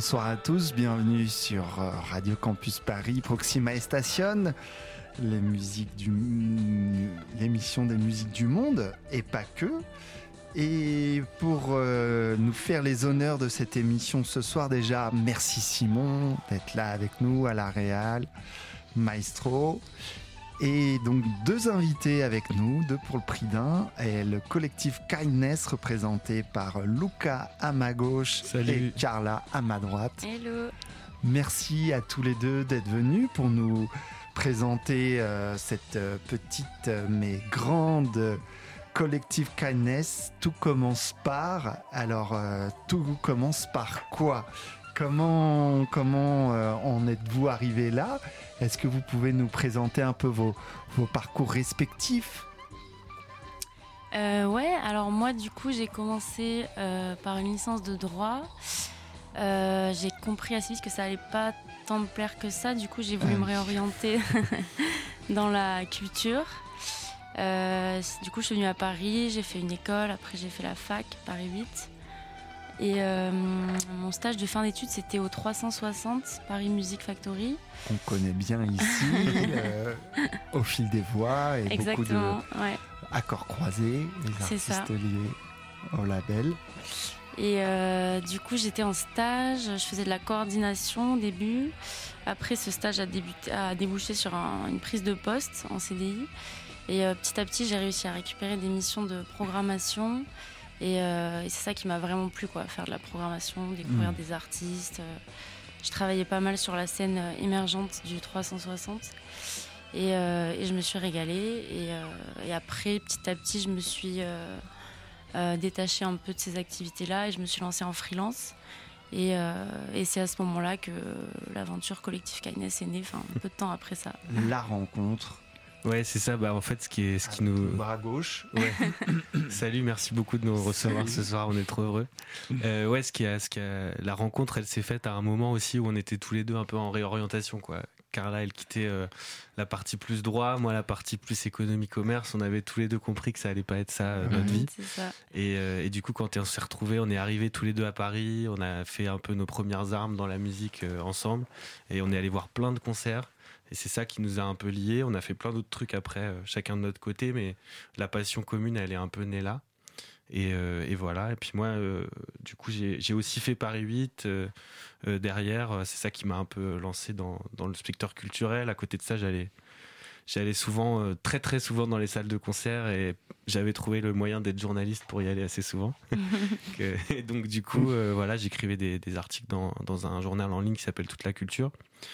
Bonsoir à tous, bienvenue sur Radio Campus Paris, Proxima Station, l'émission des musiques du monde, et pas que. Et pour nous faire les honneurs de cette émission ce soir, déjà, merci Simon d'être là avec nous à la Réal, Maestro. Et donc deux invités avec nous, deux pour le prix d'un, et le collectif Kindness représenté par Luca à ma gauche. Salut. Et Carla à ma droite. Hello. Merci à tous les deux d'être venus pour nous présenter cette petite mais grande collectif Kindness. Tout commence par... Alors, tout commence par quoi ? Comment en êtes-vous arrivé là ? Est-ce que vous pouvez nous présenter un peu vos parcours respectifs ? Ouais, alors moi du coup j'ai commencé par une licence de droit. J'ai compris assez vite que ça allait pas tant me plaire que ça. Du coup j'ai voulu me réorienter dans la culture. Du coup je suis venue à Paris, j'ai fait une école, après j'ai fait la fac, Paris 8. Et mon stage de fin d'études, c'était au 360 Paris Music Factory. On connaît bien ici, au fil des voix et exactement, beaucoup de ouais. accords croisés, les artistes liés au label. Et du coup, j'étais en stage, je faisais de la coordination au début. Après, ce stage a débouché sur une prise de poste en CDI. Et petit à petit, j'ai réussi à récupérer des missions de programmation. Et c'est ça qui m'a vraiment plu, quoi, faire de la programmation, découvrir des artistes. Je travaillais pas mal sur la scène émergente du 360 et je me suis régalée. Et après, petit à petit, je me suis détachée un peu de ces activités-là et je me suis lancée en freelance. Et c'est à ce moment-là que l'aventure Collectif Kindness est née, enfin un peu de temps après ça. La rencontre. Ouais, c'est ça. Bah, en fait, ce qui nous. Bras gauche. Ouais. Salut, merci beaucoup de nous recevoir ce soir. On est trop heureux. Ouais, la rencontre, elle s'est faite à un moment aussi où on était tous les deux un peu en réorientation, quoi. Carla, elle quittait la partie plus droit, moi la partie plus économie commerce. On avait tous les deux compris que ça allait pas être ça notre vie. C'est ça. Et du coup, quand on s'est retrouvés, on est arrivés tous les deux à Paris. On a fait un peu nos premières armes dans la musique ensemble, et on est allé voir plein de concerts. Et c'est ça qui nous a un peu liés. On a fait plein d'autres trucs après, chacun de notre côté, mais la passion commune, elle est un peu née là. Et voilà. Et puis moi, du coup, j'ai aussi fait Paris 8 derrière. C'est ça qui m'a un peu lancé dans le secteur culturel. À côté de ça, j'allais souvent, très très souvent dans les salles de concert, et j'avais trouvé le moyen d'être journaliste pour y aller assez souvent. Et donc du coup, voilà, j'écrivais des articles dans un journal en ligne qui s'appelle Toute la Culture.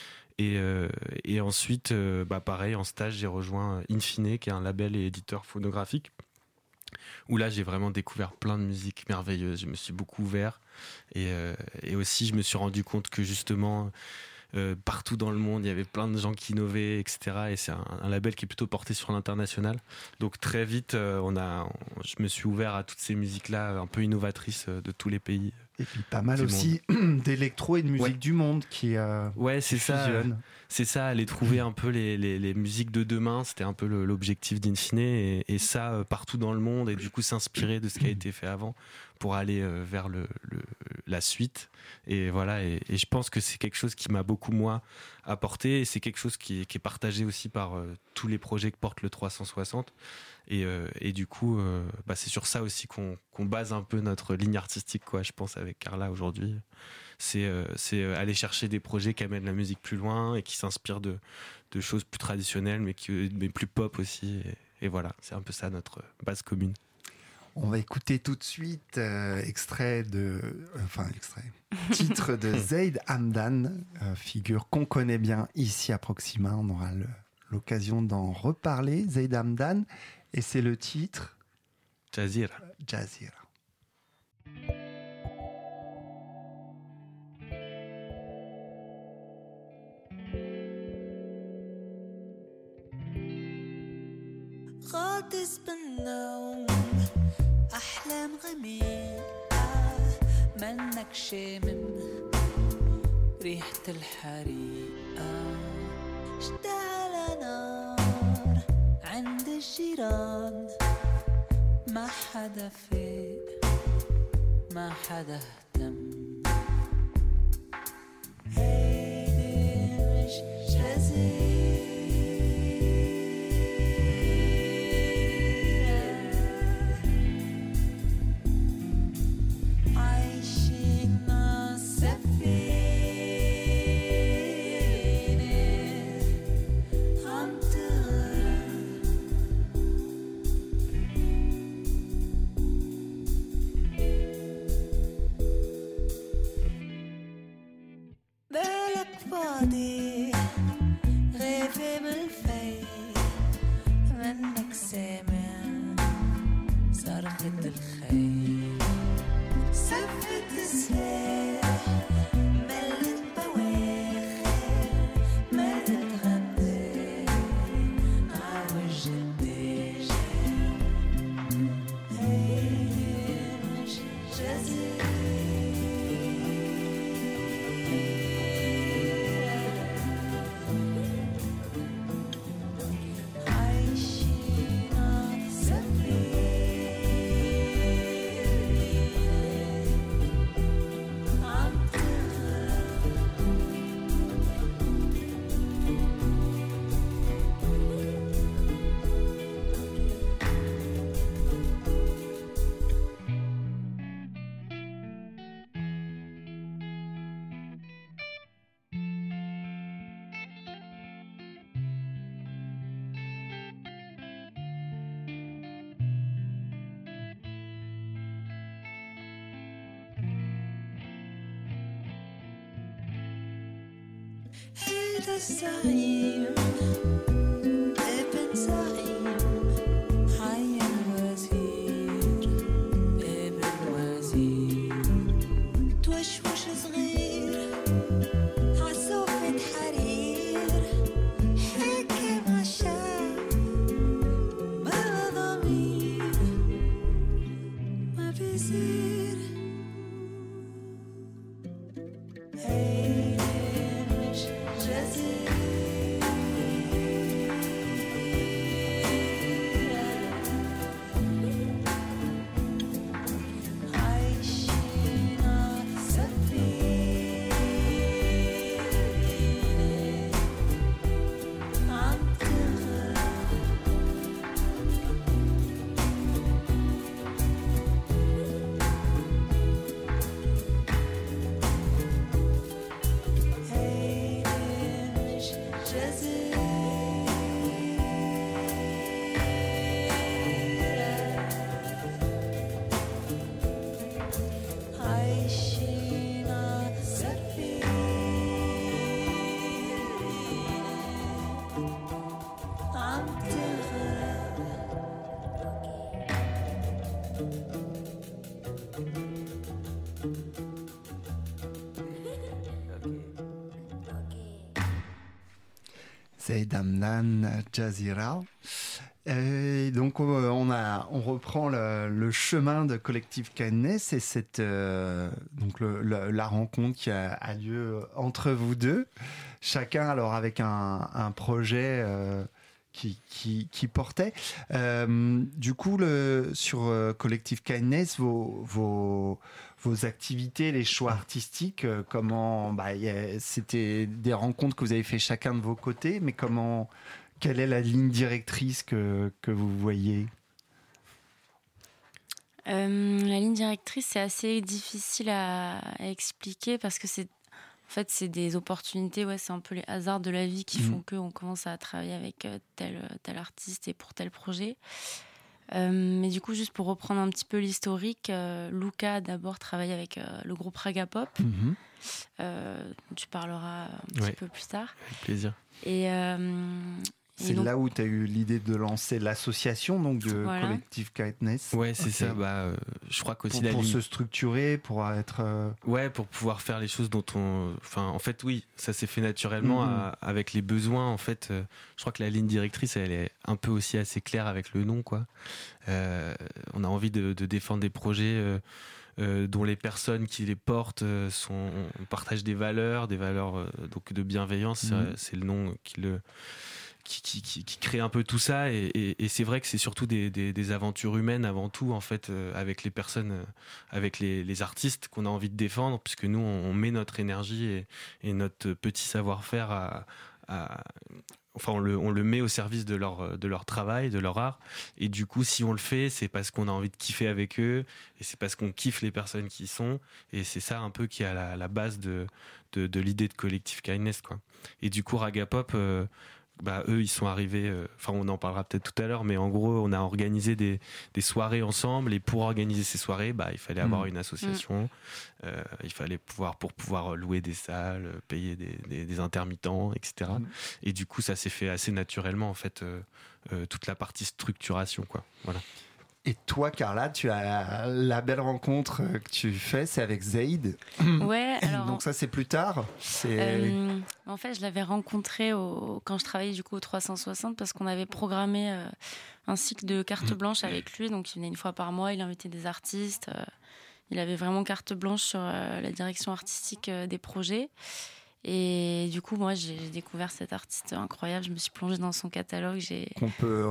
Et ensuite, pareil, en stage, j'ai rejoint Infine, qui est un label et éditeur phonographique, où là, j'ai vraiment découvert plein de musiques merveilleuses. Je me suis beaucoup ouvert. Et aussi, je me suis rendu compte que justement, partout dans le monde, il y avait plein de gens qui innovaient, etc. Et c'est un label qui est plutôt porté sur l'international. Donc très vite, je me suis ouvert à toutes ces musiques-là, un peu innovatrices de tous les pays. Et puis pas mal aussi d'électro et de musique du monde qui c'est fusionne. C'est ça, aller trouver un peu les musiques de demain, c'était un peu l'objectif d'Infine, et ça partout dans le monde, et du coup s'inspirer de ce qui a été fait avant pour aller vers la suite. Et voilà, et je pense que c'est quelque chose qui m'a beaucoup moi apporté, et c'est quelque chose qui est partagé aussi par tous les projets que porte le 360. Et du coup, c'est sur ça aussi qu'on base un peu notre ligne artistique, quoi. Je pense avec Carla aujourd'hui, c'est aller chercher des projets qui amènent la musique plus loin et qui s'inspirent de choses plus traditionnelles, mais plus pop aussi. Et voilà, c'est un peu ça notre base commune. On va écouter tout de suite titre de Zeid Hamdan, figure qu'on connaît bien ici à Proxima. On aura l'occasion d'en reparler. Zeid Hamdan, et c'est le titre Jazira. غاطس بالنوم أحلام غميقة منك شامم ريحة الحريقة اشتعل نار عند الجيران ما حدا فاق ما حدا اهتم بعدي غيفي بالفي منك سامع صرخة الخيل سفة السلاح ملت بواخر ملت غدي عوج الدجال هيش جزيرة هيدا الزعيم ابن زعيم حي الوزير ابن وزير توشوش صغير عصوفة حرير حاكم عالشعب بلا ضمير ما بيصير هيش جزيرة عايشين عالسفينة عم تغرق هيش جزيرة عايشين عالسفينة عم تغرق Zaid Hamdan, Jazira. Et donc on reprend le chemin de Collectif Kindness et donc la rencontre qui a lieu entre vous deux, chacun alors avec un projet qui portait. Du coup, sur Collectif Kindness, vos activités, les choix artistiques, c'était des rencontres que vous avez fait chacun de vos côtés, mais quelle est la ligne directrice que vous voyez ? La ligne directrice, c'est assez difficile à expliquer parce que c'est des opportunités, c'est un peu les hasards de la vie qui font qu'on commence à travailler avec tel artiste et pour tel projet. Mais du coup, juste pour reprendre un petit peu l'historique, Luca a d'abord travaillé avec le groupe Ragapop. Tu parleras un petit peu plus tard. Avec plaisir. C'est donc là où tu as eu l'idée de lancer l'association donc de Collectif Kindness. Ouais, c'est ça. Je crois qu'aussi pour se structurer, pour être. Pour pouvoir faire les choses dont on. Enfin, en fait, oui, ça s'est fait naturellement avec les besoins. En fait, je crois que la ligne directrice, elle est un peu aussi assez claire avec le nom, quoi. On a envie de défendre des projets. Dont les personnes qui les portent partagent des valeurs donc de bienveillance. C'est le nom qui crée un peu tout ça et c'est vrai que c'est surtout des aventures humaines avant tout en fait avec les personnes, avec les artistes qu'on a envie de défendre, puisque nous on met notre énergie et notre petit savoir-faire on le met au service de leur travail, de leur art, et du coup si on le fait, c'est parce qu'on a envie de kiffer avec eux et c'est parce qu'on kiffe les personnes qui y sont, et c'est ça un peu qui est à la base de l'idée de Collectif Kindness, quoi. Et du coup Ragapop, eux ils sont arrivés, on en parlera peut-être tout à l'heure, mais en gros on a organisé des soirées ensemble, et pour organiser ces soirées il fallait avoir une association, il fallait pour pouvoir louer des salles, payer des les intermittents, etc. Et du coup, ça s'est fait assez naturellement, en fait, toute la partie structuration, quoi. Voilà. Et toi, Carla, tu as la belle rencontre que tu fais, c'est avec Zaid. Ouais, alors. Donc ça, c'est plus tard. C'est En fait, je l'avais rencontré quand je travaillais du coup au 360 parce qu'on avait programmé un cycle de carte blanche avec lui. Donc, il venait une fois par mois, il invitait des artistes. Il avait vraiment carte blanche sur la direction artistique des projets. Et du coup, moi, j'ai découvert cet artiste incroyable. Je me suis plongée dans son catalogue. qu'on peut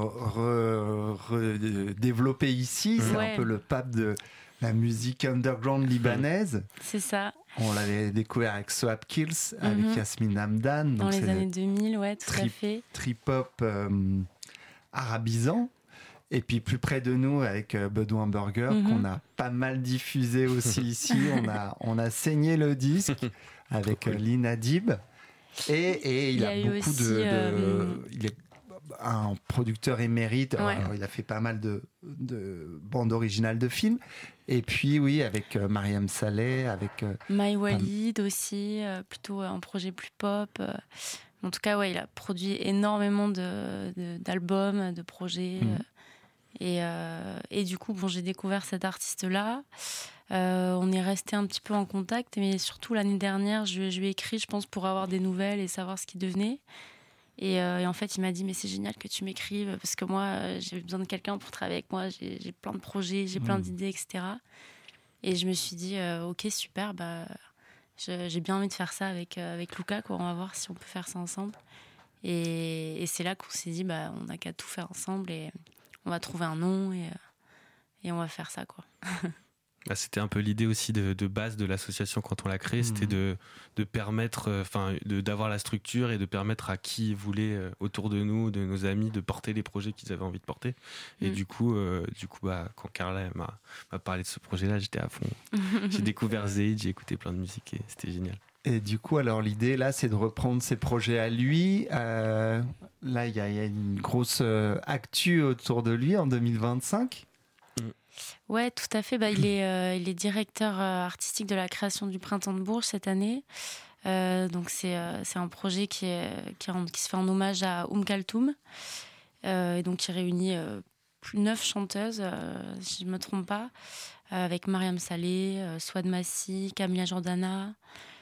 développer ici. C'est Ouais. un peu le pape de la musique underground libanaise. C'est ça, On l'avait découvert avec Soap Kills, avec Mhm. Yasmine Hamdan. dans Donc les c'est années 2000, ouais, tout à Trip. fait. trip-hop arabisant. Et puis plus près de nous avec Bedouin Burger, Mhm. qu'on a pas mal diffusé aussi ici. On a saigné le disque avec Lina Dib. Et il y a a eu beaucoup aussi, il est un producteur émérite. Ouais. Alors, il a fait pas mal de bandes originales de films. Et puis, oui, avec Mariam Saleh, avec. My Walid aussi, plutôt un projet plus pop. En tout cas, ouais, il a produit énormément d'albums, de projets. Mhm. Et du coup, bon, j'ai découvert cet artiste-là. On est resté un petit peu en contact, mais surtout l'année dernière, je lui ai écrit, je pense, pour avoir des nouvelles et savoir ce qu'il devenait. Et en fait, il m'a dit, mais c'est génial que tu m'écrives, parce que moi, j'ai besoin de quelqu'un pour travailler avec moi. J'ai plein de projets, j'ai plein d'idées, etc. Et je me suis dit, ok, super, bah, j'ai bien envie de faire ça avec Luca, quoi. On va voir si on peut faire ça ensemble. Et c'est là qu'on s'est dit, bah, on n'a qu'à tout faire ensemble et on va trouver un nom et on va faire ça, quoi. Bah, c'était un peu l'idée aussi de base de l'association quand on l'a créée, c'était de permettre, d'avoir la structure et de permettre à qui voulait autour de nous, de nos amis, de porter les projets qu'ils avaient envie de porter. Et du coup, bah, quand Carla m'a parlé de ce projet-là, j'étais à fond. J'ai découvert Zaid, j'ai écouté plein de musique et c'était génial. Et du coup, alors l'idée là, c'est de reprendre ses projets à lui. Là, il y a une grosse actu autour de lui en 2025. Ouais, tout à fait. Bah, il est directeur artistique de la création du Printemps de Bourges cette année. Donc c'est un projet qui se fait en hommage à Kaltoum. Et donc qui réunit 9 chanteuses, si je ne me trompe pas, avec Mariam Saleh, Swad Massi, Camilla Jordana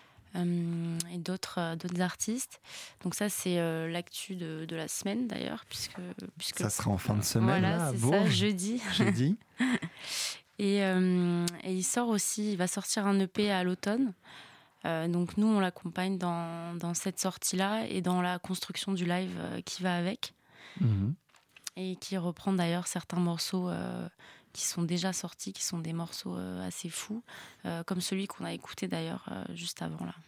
et d'autres artistes. Donc ça, c'est l'actu de la semaine d'ailleurs, puisque Ça sera en fin de semaine, voilà, là, à c'est Bourges. ça, jeudi. Jeudi. Et il sort aussi, il va sortir un EP à l'automne. Donc nous, on l'accompagne dans cette sortie-là et dans la construction du live qui va avec. Mhm. Et qui reprend d'ailleurs certains morceaux qui sont déjà sortis, qui sont des morceaux assez fous, comme celui qu'on a écouté d'ailleurs juste avant là.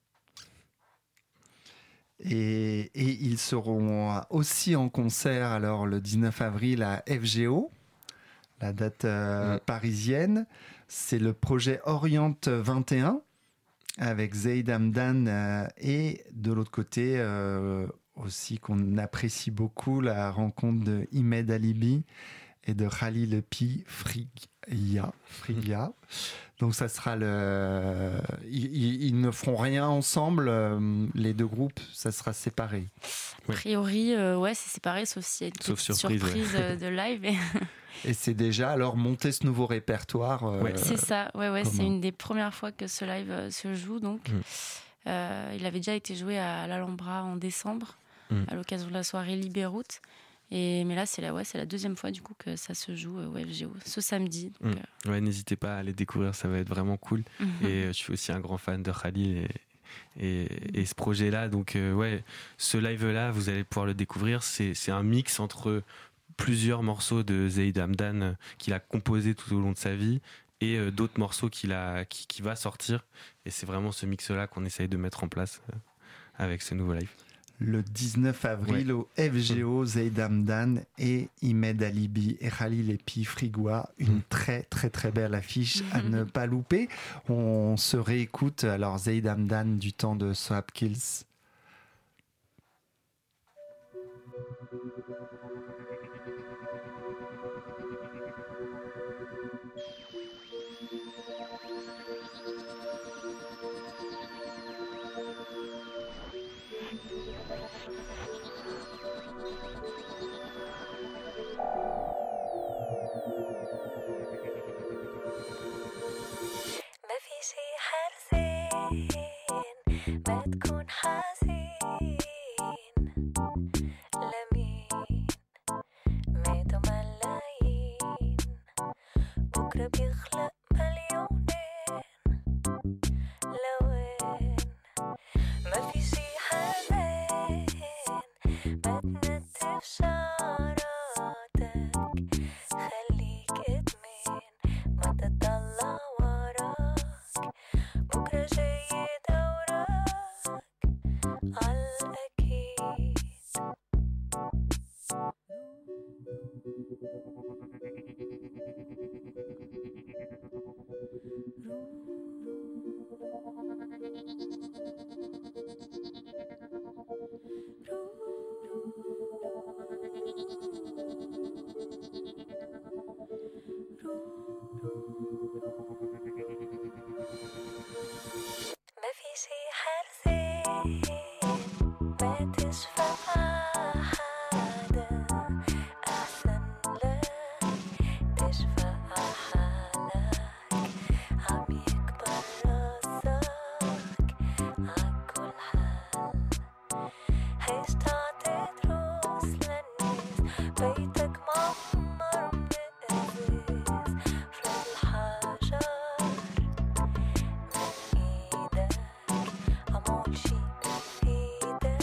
Et ils seront aussi en concert alors le 19 avril à FGO, la date parisienne. C'est le projet Oriente 21 avec Zaid Hamdan et de l'autre côté aussi qu'on apprécie beaucoup la rencontre de Imed Alibi et de Khalil Pi Frigia. Donc ça sera ils ne feront rien ensemble, les deux groupes, ça sera séparé. A priori, ouais, c'est séparé, sauf s'il y a une petite surprise de live. Et c'est déjà alors monter ce nouveau répertoire. C'est ça, ouais, c'est une des premières fois que ce live se joue. Donc, il avait déjà été joué à l'Alhambra en décembre, à l'occasion de la soirée Libéroute. Mais là, c'est la deuxième fois du coup que ça se joue au FGO, ce samedi. Donc, ouais, n'hésitez pas à aller découvrir, ça va être vraiment cool. Et je suis aussi un grand fan de Khalil et ce projet-là. Donc ouais, ce live-là, vous allez pouvoir le découvrir. C'est un mix entre plusieurs morceaux de Zaid Hamdan qu'il a composé tout au long de sa vie et d'autres morceaux qui va sortir. Et c'est vraiment ce mix-là qu'on essaye de mettre en place avec ce nouveau live. Le 19 avril au FGO, Zaid Hamdan et Imed Alibi et Khalil Epi Frigoua. Une très très très belle affiche à ne pas louper. On se réécoute alors Zaid Hamdan du temps de Soap Kills. ما تكون حزين لمين ماتوا ملايين بكرة بيخلق مليونين لوين ما في شي حزين ما تنتف شعراتك خليك ادمن ما تطلع وراك بكرة جاي دورك عالأكيد ما في شي حرزين ما تشفع حدا أحسن لك تشفع حالك عم يكبر راسك عكل حال عيش تعطي دروس للناس بيتك معمر من الإزاز فرد الحجر من إيدك عمول شي بإيدك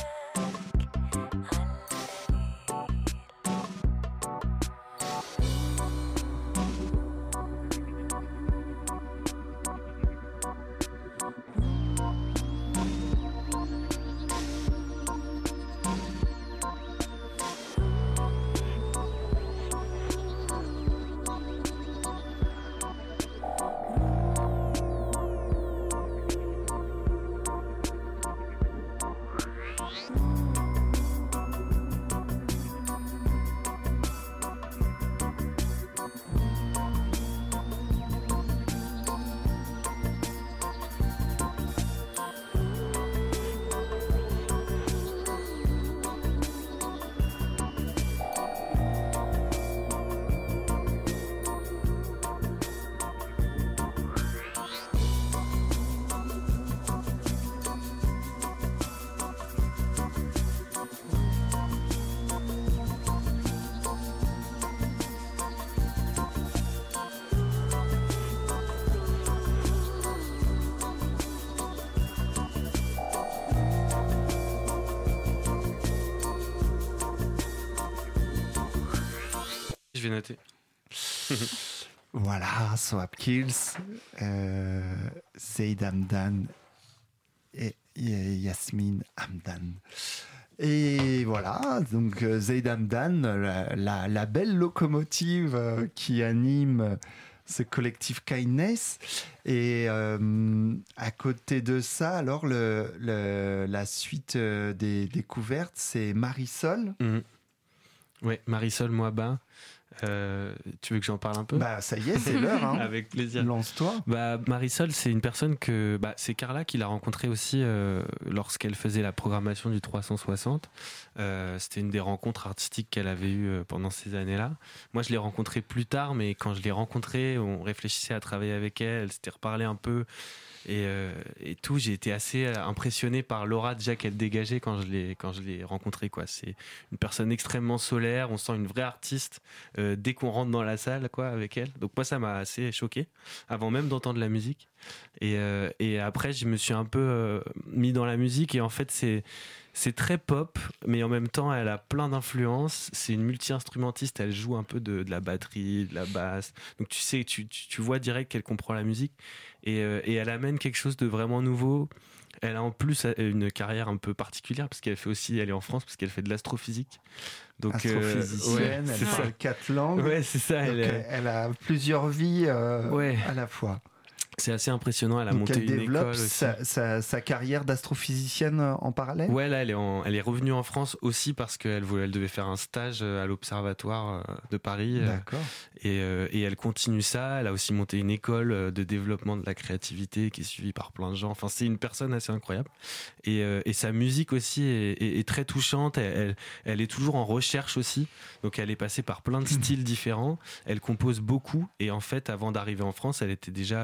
عالقليل Je vais noter. Voilà, Swap Kills, Zaid Hamdan et Yasmine Hamdan. Et voilà, donc Zaid Hamdan, la belle locomotive qui anime ce collectif Kindness. Et à côté de ça, alors la suite des découvertes, c'est Marisol. Ouais, Marisol Moaba. Tu veux que j'en parle un peu? Bah ça y est, c'est l'heure. Hein. Avec plaisir. Lance-toi. Bah, Marisol, c'est une personne que c'est Carla qui l'a rencontrée aussi lorsqu'elle faisait la programmation du 360. C'était une des rencontres artistiques qu'elle avait eues pendant ces années-là. Moi, je l'ai rencontrée plus tard, mais quand je l'ai rencontrée, on réfléchissait à travailler avec elle. Elle s'était reparlé un peu. Et tout, j'ai été assez impressionné par l'aura déjà qu'elle dégageait quand je l'ai rencontrée, quoi. C'est une personne extrêmement solaire, on sent une vraie artiste dès qu'on rentre dans la salle, quoi, avec elle. Donc moi, ça m'a assez choqué avant même d'entendre la musique. Et après, je me suis un peu mis dans la musique et en fait, c'est très pop, mais en même temps, elle a plein d'influences. C'est une multi-instrumentiste, elle joue un peu de la batterie, de la basse. Donc tu sais, tu vois direct qu'elle comprend la musique. Et elle amène quelque chose de vraiment nouveau. Elle a en plus une carrière un peu particulière parce qu'elle est en France parce qu'elle fait de l'astrophysique. Donc astrophysicienne, elle parle 4 langues. Ouais, c'est ça. Elle a plusieurs vies à la fois. C'est assez impressionnant. Elle a monté elle une développe école sa carrière d'astrophysicienne en parallèle. Ouais, là, elle est revenue en France aussi parce qu'elle devait faire un stage à l'Observatoire de Paris. D'accord. Et elle continue ça. Elle a aussi monté une école de développement de la créativité qui est suivie par plein de gens. Enfin, c'est une personne assez incroyable. Et sa musique aussi est très touchante. Elle est toujours en recherche aussi. Donc, elle est passée par plein de styles différents. Elle compose beaucoup. Et en fait, avant d'arriver en France, elle était déjà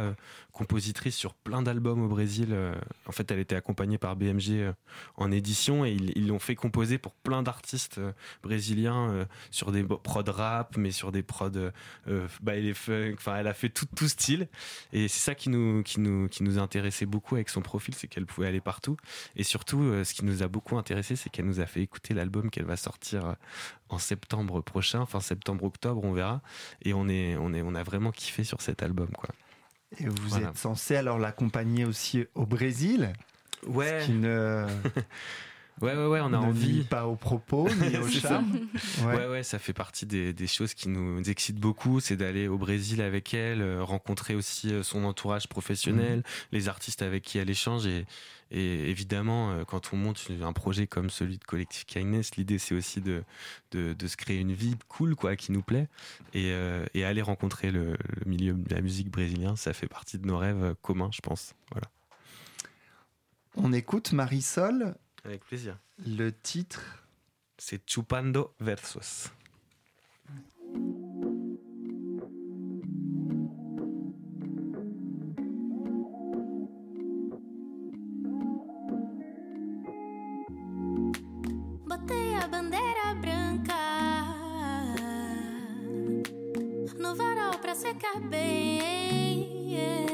compositrice sur plein d'albums au Brésil. En fait, elle était accompagnée par BMG en édition et ils l'ont fait composer pour plein d'artistes brésiliens sur des prods rap, mais sur des prods baile funk. Enfin, elle a fait tout style. Et c'est ça qui nous intéressait beaucoup avec son profil, c'est qu'elle pouvait aller partout. Et surtout, ce qui nous a beaucoup intéressé, c'est qu'elle nous a fait écouter l'album qu'elle va sortir en septembre prochain, fin septembre-octobre, on verra. Et on a vraiment kiffé sur cet album, quoi. Et vous êtes censé alors l'accompagner aussi au Brésil, ouais. Ce qui ne... Ouais, on a envie. Pas au propos, ni au charme. Ouais, ça fait partie des choses qui nous excitent beaucoup, c'est d'aller au Brésil avec elle, rencontrer aussi son entourage professionnel, les artistes avec qui elle échange et évidemment, quand on monte un projet comme celui de Collectif Kindness, l'idée c'est aussi de se créer une vie cool, quoi, qui nous plaît et aller rencontrer le milieu de la musique brésilien, ça fait partie de nos rêves communs, je pense. Voilà. On écoute Marisol. Avec plaisir. Le titre, c'est Chupando Versos. Botei a bandeira branca no varal pra secar bem.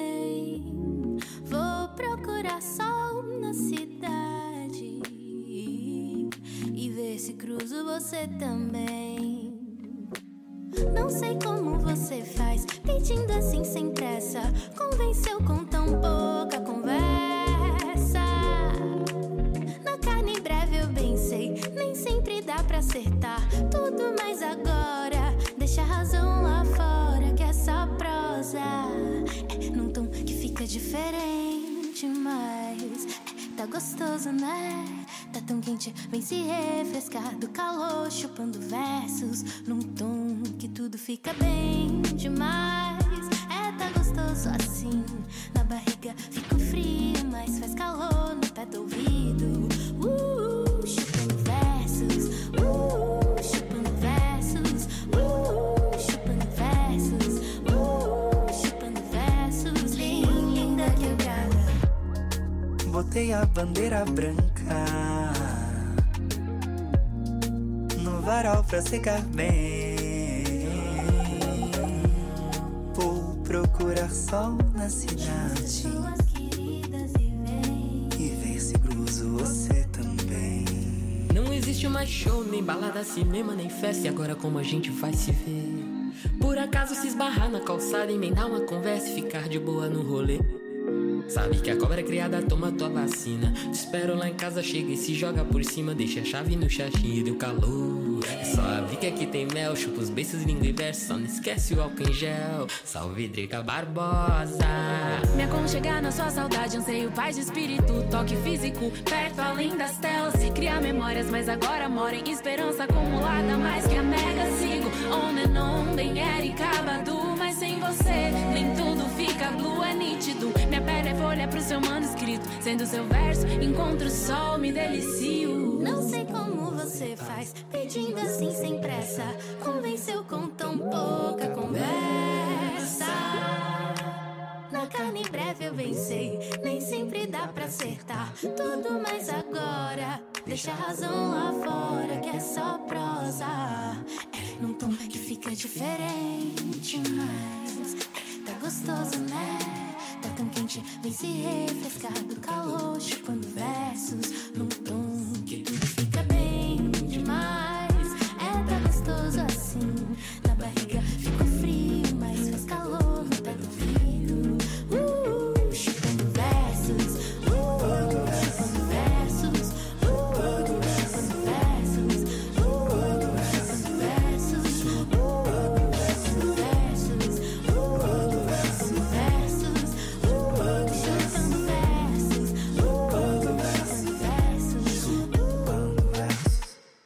Vou procurar sol na cidade e ver se cruzo você também. Não sei como você faz, pedindo assim sem pressa. Convenceu com tão pouca conversa. Na carne breve eu bem sei, nem sempre dá pra acertar tudo, mas agora deixa a razão lá fora, que é só prosa. É num tom que fica diferente, mas tá gostoso, né? Tá tão quente, vem se refrescar do calor, chupando versos num tom que tudo fica bem demais. É, tá gostoso assim, na barriga fica frio, mas faz calor no pé do ouvido. Chupando versos, chupando versos, chupando versos, chupando versos. Linda quebrada. Botei a bandeira branca no varal pra secar bem. Vou procurar sol na cidade e ver se cruzo você também. Não existe mais show, nem balada, cinema, nem festa. E agora como a gente vai se ver? Por acaso se esbarrar na calçada, emendar uma conversa e ficar de boa no rolê. Sabe que a cobra é criada, toma tua vacina. Te espero lá em casa, chega e se joga por cima. Deixa a chave no xaxim e deu calor. É só abrir que aqui tem mel, chupa os beiços, língua e verso. Só não esquece o álcool em gel. Salve Drica Barbosa. Me aconchegar na sua saudade, anseio paz de espírito, toque físico, perto além das telas. Criar memórias, mas agora moro em esperança acumulada, mais que a mega sigo. On and on, bem Erika Badu, mas sem você nem tudo fica blue, é nítido. Minha pele é folha pro seu manuscrito, sendo seu verso, encontro o sol, me delicio. Não sei como você faz, pedindo assim sem pressa. Convenceu com tão pouca conversa. Na carne breve eu vencei, nem sempre dá pra acertar tudo, mas agora deixa a razão lá fora, que é só prosa. É num tom que fica diferente, mas tá gostoso, né? Tá tão quente, vem se refrescar do calor, chupando versos num tom que tudo fica bem demais. É, tá gostoso assim, na barriga fica frio, mas faz calor no pé do ouvido. Chupando versos, chupando versos, chupando versos, chupando versos, chupando versos, chupando versos, chupando versos.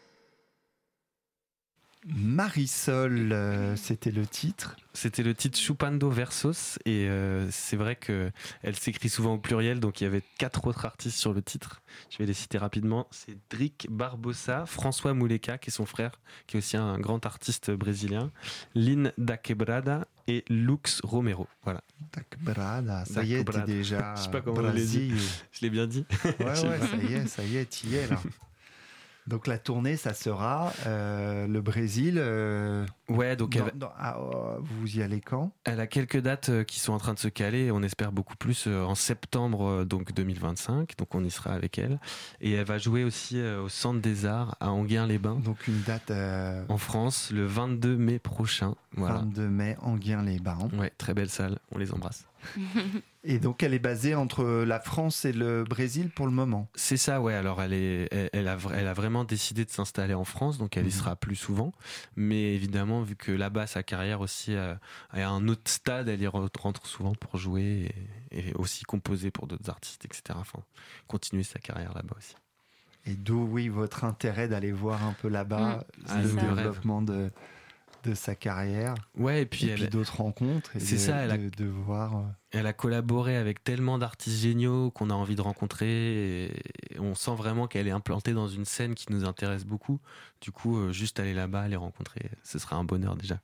Marisol, c'était le titre. C'était le titre Chupando Versos et c'est vrai qu'elle s'écrit souvent au pluriel, donc il y avait 4 autres artistes sur le titre. Je vais les citer rapidement. C'est Dric Barbosa, François Muleka, qui est son frère, qui est aussi un grand artiste brésilien, Lynn da Quebrada et Lux Romero. Voilà. Brada, ça y est, t'es déjà. Je sais pas comment on l'a dit. Je l'ai bien dit. Ouais, ça y est, t'y es là. Donc la tournée, ça sera le Brésil. Ouais, donc vous y allez quand ? elle a quelques dates qui sont en train de se caler. On espère beaucoup plus en septembre donc 2025. Donc on y sera avec elle. Et elle va jouer aussi au Centre des Arts à Enghien-les-Bains. Donc une date en France le 22 mai prochain. Voilà. 22 mai, Enghien-les-Bains. Ouais, très belle salle. On les embrasse. Et donc elle est basée entre la France et le Brésil pour le moment. C'est ça, ouais. Alors elle a vraiment décidé de s'installer en France, donc elle y sera plus souvent. Mais évidemment, vu que là-bas sa carrière aussi à un autre stade, elle y rentre souvent pour jouer et aussi composer pour d'autres artistes, etc. Enfin, continuer sa carrière là-bas aussi. Et d'où, oui, votre intérêt d'aller voir un peu là-bas le développement de sa carrière. Ouais, et puis d'autres rencontres. Et c'est ça, de voir. Elle a collaboré avec tellement d'artistes géniaux qu'on a envie de rencontrer. Et on sent vraiment qu'elle est implantée dans une scène qui nous intéresse beaucoup. Du coup, juste aller là-bas, les rencontrer, ce sera un bonheur déjà.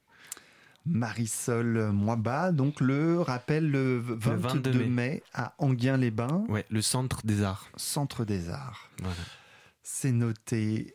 Marisol Moiba, donc le 22 mai à Enghien-les-Bains. Ouais, le Centre des Arts. Centre des Arts. Voilà. C'est noté.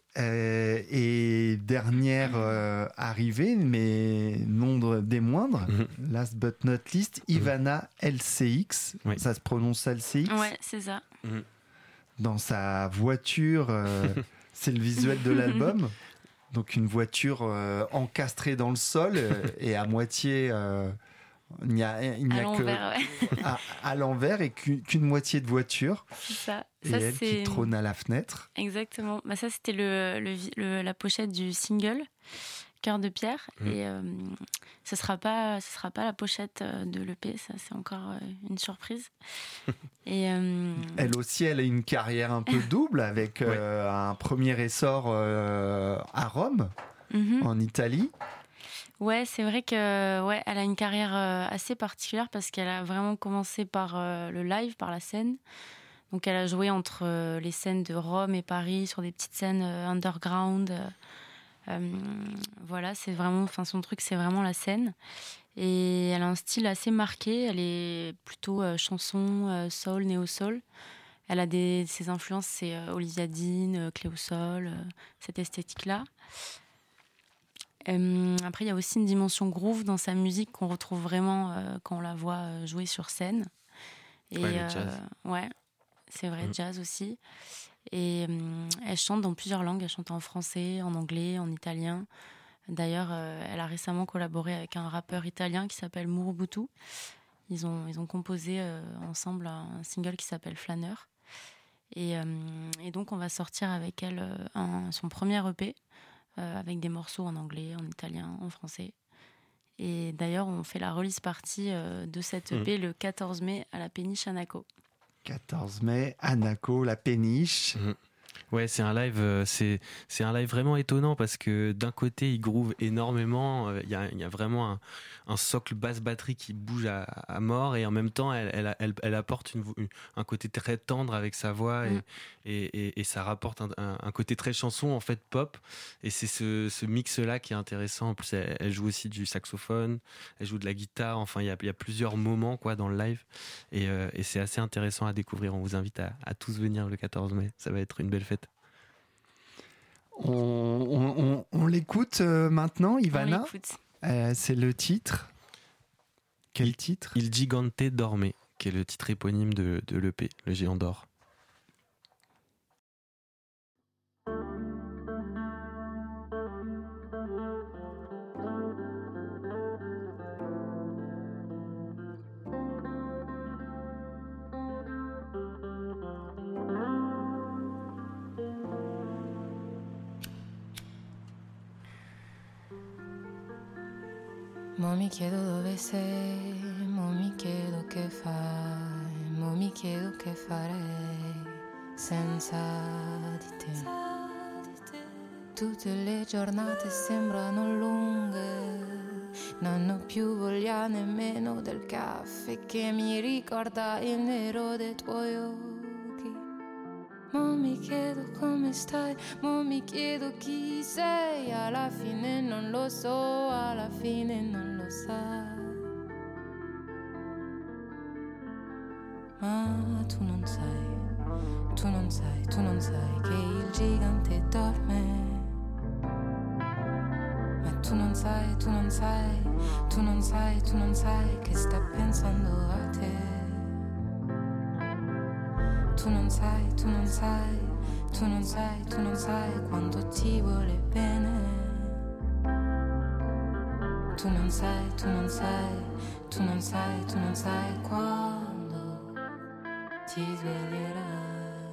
Et dernière arrivée, mais non des moindres, last but not least, Ivana LCX. Oui. Ça se prononce LCX ? Ouais, c'est ça. Dans sa voiture, c'est le visuel de l'album. Donc une voiture encastrée dans le sol et à moitié... il n'y a que à l'envers et qu'une moitié de voiture. C'est ça. Et elle qui trône à la fnêtre. Exactement. Bah ça, c'était la pochette du single Cœur de pierre. Et ce sera pas la pochette de l'EP. Ça, c'est encore une surprise. Et elle aussi, elle a une carrière un peu double avec un premier essor à Rome, en Italie. Ouais, c'est vrai que elle a une carrière assez particulière parce qu'elle a vraiment commencé par le live, par la scène. Donc elle a joué entre les scènes de Rome et Paris sur des petites scènes underground. Voilà, c'est vraiment, son truc, c'est vraiment la scène. Et elle a un style assez marqué. Elle est plutôt chanson, soul, néo-soul. Elle a ses influences, c'est Olivia Dean, Cléo Sol, cette esthétique-là. Après, il y a aussi une dimension groove dans sa musique qu'on retrouve vraiment quand on la voit jouer sur scène. Et le jazz. C'est vrai, jazz aussi. Et elle chante dans plusieurs langues. Elle chante en français, en anglais, en italien. D'ailleurs, elle a récemment collaboré avec un rappeur italien qui s'appelle Murubutu. Ils ont composé ensemble un single qui s'appelle Flâneur. Et donc, on va sortir avec elle son premier EP. Avec des morceaux en anglais, en italien, en français. Et d'ailleurs, on fait la release party de cette EP le 14 mai à la Péniche à Naco. 14 mai à Naco, la Péniche. Ouais, c'est un live, c'est un live vraiment étonnant parce que d'un côté il groove énormément, il y a vraiment un socle basse batterie qui bouge à mort et en même temps elle apporte un côté très tendre avec sa voix et ça rapporte un côté très chanson en fait pop et c'est ce mix là qui est intéressant. En plus elle joue aussi du saxophone, elle joue de la guitare, enfin il y a plusieurs moments quoi dans le live et c'est assez intéressant à découvrir. On vous invite à tous venir le 14 mai, ça va être une belle fête. On l'écoute maintenant, Ivana. On l'écoute. C'est le titre. Quel titre ? Il Gigante Dorme, qui est le titre éponyme de l'EP, Le Géant d'Or. Mo mi chiedo dove sei, mo mi chiedo che fai, mo mi chiedo che farei senza di te. Tutte le giornate sembrano lunghe, non ho più voglia nemmeno del caffè che mi ricorda il nero dei tuoi occhi. Mo mi chiedo come stai, mo mi chiedo chi sei, alla fine non lo so, alla fine non lo sai. tu non sai, tu non sai, tu non sai che il gigante dorme. Ma tu non sai, tu non sai, tu non sai, tu non sai che sta pensando a te. Tu non sai, tu non sai, tu non sai, tu non sai quanto ti vuole bene. Tu non sai, tu non sai, tu non sai, tu non sai quando ti sveglierai.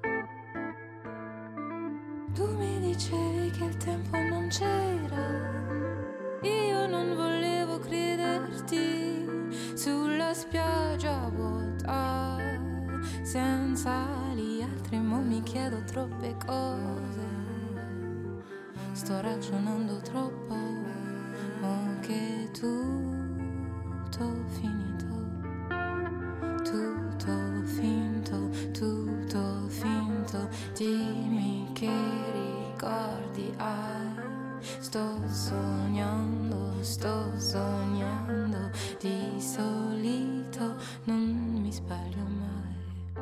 Tu mi dicevi che il tempo non c'era, io non volevo crederti. Sulla spiaggia vuota, senza gli altri, mo mi chiedo troppe cose. Sto ragionando troppo, mo che tutto finito, tutto finto, tutto finto. Dimmi che ricordi hai. Sto sognando, di solito non mi sbaglio mai.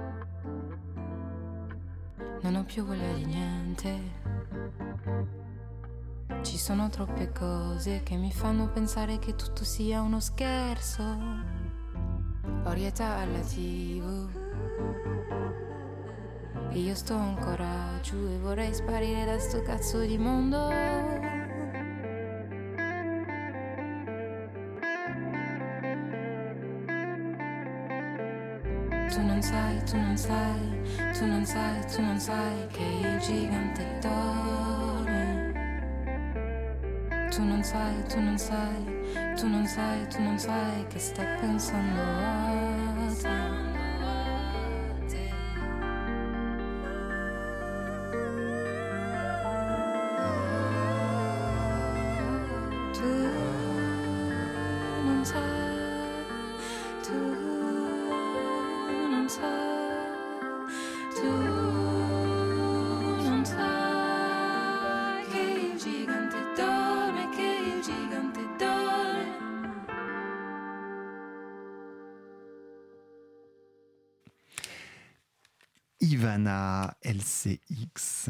Non ho più voglia di niente. Ci sono troppe cose che mi fanno pensare che tutto sia uno scherzo. Orietta alla TV. E io sto ancora giù e vorrei sparire da sto cazzo di mondo. Tu non sai, tu non sai, tu non sai, tu non sai che il gigante dorme. Tu non sai, tu non sai, tu non sai, tu non sai che sta pensando a te. Ivana LCX.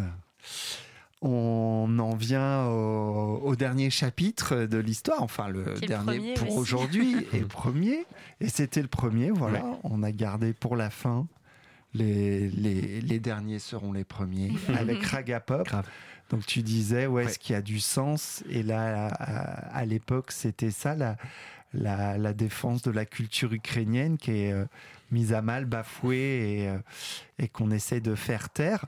On en vient au dernier chapitre de l'histoire, enfin le dernier pour aujourd'hui et le premier. Et c'était le premier, voilà. Ouais. On a gardé pour la fin. Les derniers seront les premiers avec Raga Pop. Grave. Donc tu disais ce qui a du sens. Et là, à l'époque, c'était ça la défense de la culture ukrainienne qui est mise à mal, bafouée et qu'on essaie de faire taire.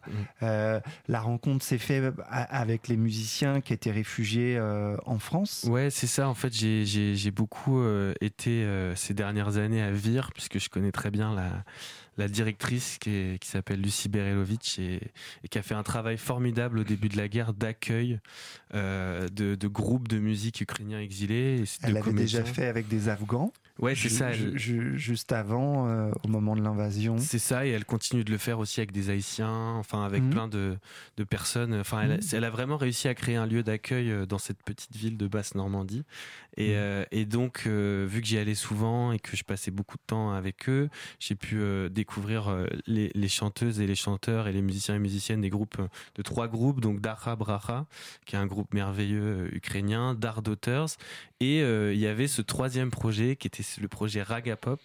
La rencontre s'est faite avec les musiciens qui étaient réfugiés en France. Ouais, c'est ça. En fait, j'ai beaucoup été ces dernières années à Vire, puisque je connais très bien la directrice qui s'appelle Lucie Berelovitch et qui a fait un travail formidable au début de la guerre d'accueil de groupes de musique ukrainiens exilés. Elle avait déjà fait avec des Afghans. Ouais, c'est ça. Juste avant, au moment de l'invasion. C'est ça, et elle continue de le faire aussi avec des Haïtiens, enfin avec plein de personnes. Enfin, elle a vraiment réussi à créer un lieu d'accueil dans cette petite ville de Basse-Normandie. Et donc, vu que j'y allais souvent et que je passais beaucoup de temps avec eux, j'ai pu découvrir les chanteuses et les chanteurs et les musiciens et musiciennes des groupes, de 3 groupes, donc Dacha Bracha, qui est un groupe merveilleux ukrainien, Dar Daughters, et il y avait ce 3e projet qui était le projet Raga Pop,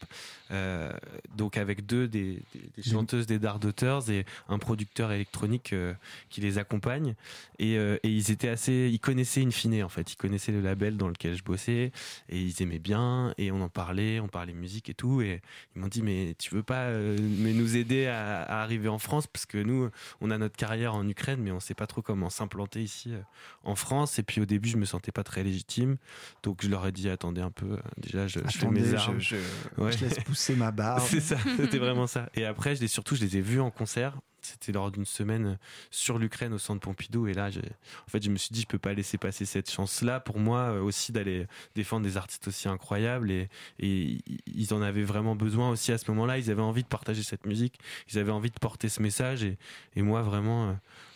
donc avec 2 des chanteuses des Dar Daughters et un producteur électronique qui les accompagne, et ils connaissaient In Fine, en fait, ils connaissaient le label dans lequel je bossais et ils aimaient bien, et on parlait musique et tout, et ils m'ont dit mais tu veux pas nous aider à arriver en France, parce que nous on a notre carrière en Ukraine mais on sait pas trop comment s'implanter ici en France. Et puis au début je me sentais pas très légitime, donc je leur ai dit attendez un peu, déjà je fais mes armes, je laisse pousser ma barbe. C'est ça, c'était vraiment ça. Et après je les ai vus en concert. C'était lors d'une semaine sur l'Ukraine au Centre Pompidou, et là je me suis dit je peux pas laisser passer cette chance là pour moi aussi d'aller défendre des artistes aussi incroyables, et ils en avaient vraiment besoin aussi à ce moment-là. Ils avaient envie de partager cette musique, ils avaient envie de porter ce message, et moi vraiment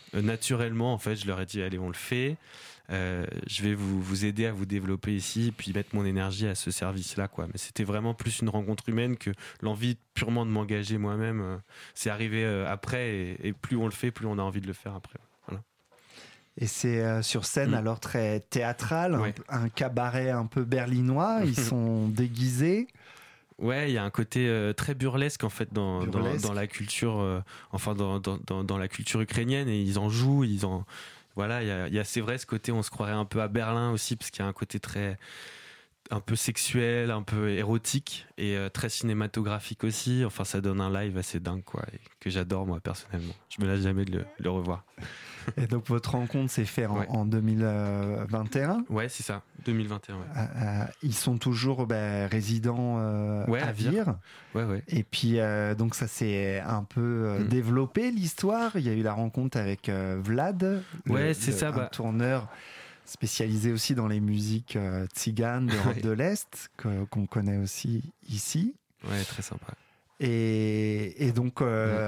naturellement, en fait, je leur ai dit, allez, on le fait. Je vais vous aider à vous développer ici, puis mettre mon énergie à ce service-là, quoi. Mais c'était vraiment plus une rencontre humaine que l'envie purement de m'engager moi-même. C'est arrivé après, et plus on le fait, plus on a envie de le faire après. Voilà. Et c'est sur scène alors très théâtral, Ouais. un cabaret un peu berlinois, ils sont déguisés. Ouais, il y a un côté très burlesque en fait dans la culture, dans la culture ukrainienne, et ils en jouent, voilà, il y a c'est vrai ce côté, on se croirait un peu à Berlin aussi, parce qu'il y a un côté un peu sexuel, un peu érotique et très cinématographique aussi. Enfin, ça donne un live assez dingue, quoi, et que j'adore moi personnellement. Je me lasse jamais de le revoir. Et donc votre rencontre s'est faite en 2021. Ouais, c'est ça, 2021. Ouais. Ils sont toujours résidents à Vire. Ouais. Et puis donc ça s'est un peu développé l'histoire. Il y a eu la rencontre avec Vlad, un tourneur spécialisé aussi dans les musiques tziganes d'Europe de l'Est, qu'on connaît aussi ici. Ouais, très sympa. Et donc,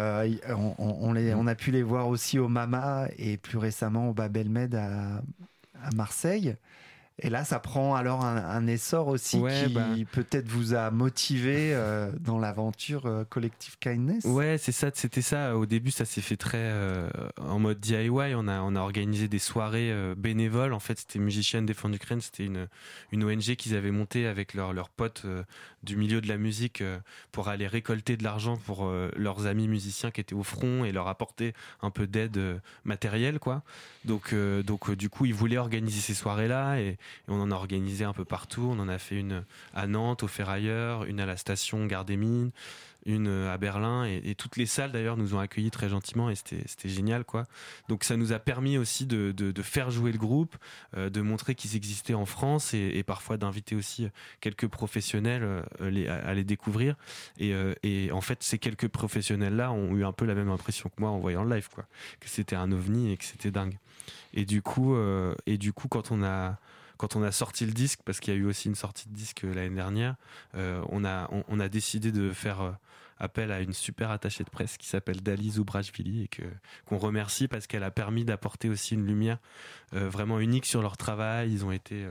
on a pu les voir aussi au Mama et plus récemment au Bab El-Med à Marseille. Et là, ça prend alors un essor aussi qui peut-être vous a motivé dans l'aventure Collective Kindness. Ouais, c'était ça. Au début, ça s'est fait très en mode DIY. On a organisé des soirées bénévoles. En fait, c'était Musiciens Défendent l'Ukraine. C'était une ONG qu'ils avaient montée avec leurs potes du milieu de la musique pour aller récolter de l'argent pour leurs amis musiciens qui étaient au front et leur apporter un peu d'aide matérielle, quoi. Donc du coup, ils voulaient organiser ces soirées-là et on en a organisé un peu partout. On en a fait une à Nantes, au Ferrailleur, une à la station Gare des Mines, une à Berlin, et toutes les salles d'ailleurs nous ont accueillis très gentiment, et c'était génial, quoi. Donc ça nous a permis aussi de faire jouer le groupe, de montrer qu'ils existaient en France, et parfois d'inviter aussi quelques professionnels à les découvrir. Et en fait, ces quelques professionnels-là ont eu un peu la même impression que moi en voyant le live, quoi, que c'était un ovni et que c'était dingue. Et du coup, quand on a sorti le disque, parce qu'il y a eu aussi une sortie de disque l'année dernière, on a décidé de faire appel à une super attachée de presse qui s'appelle Dali Zoubrashvili, et qu'on remercie parce qu'elle a permis d'apporter aussi une lumière vraiment unique sur leur travail. Ils ont été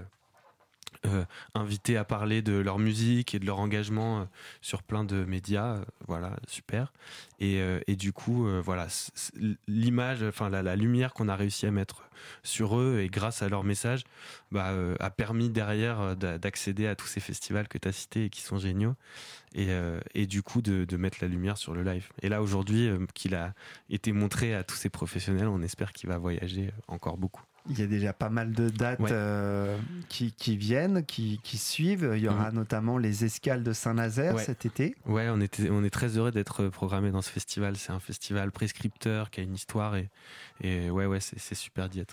invités à parler de leur musique et de leur engagement sur plein de médias, voilà, super. Et du coup, voilà, l'image, enfin la lumière qu'on a réussi à mettre sur eux, et grâce à leur message, a permis derrière d'accéder à tous ces festivals que tu as cités et qui sont géniaux, et du coup de mettre la lumière sur le live. Et là aujourd'hui, qu'il a été montré à tous ces professionnels, on espère qu'il va voyager encore beaucoup. Il y a déjà pas mal de dates qui viennent, qui suivent. Il y aura notamment les escales de Saint-Nazaire cet été. Ouais, on est très heureux d'être programmé dans ce festival. C'est un festival prescripteur qui a une histoire, et c'est super d'y être.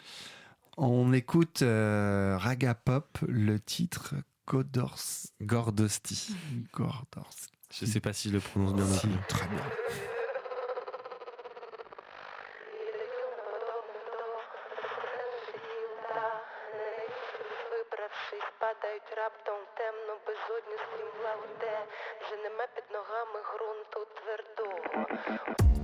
On écoute Raga Pop, le titre Gordosti. Gordosti. Je sais pas si je le prononce bien. Si, très bien. Падають раптом темно, безодню стрімла уде, вже нема під ногами ґрунту твердого.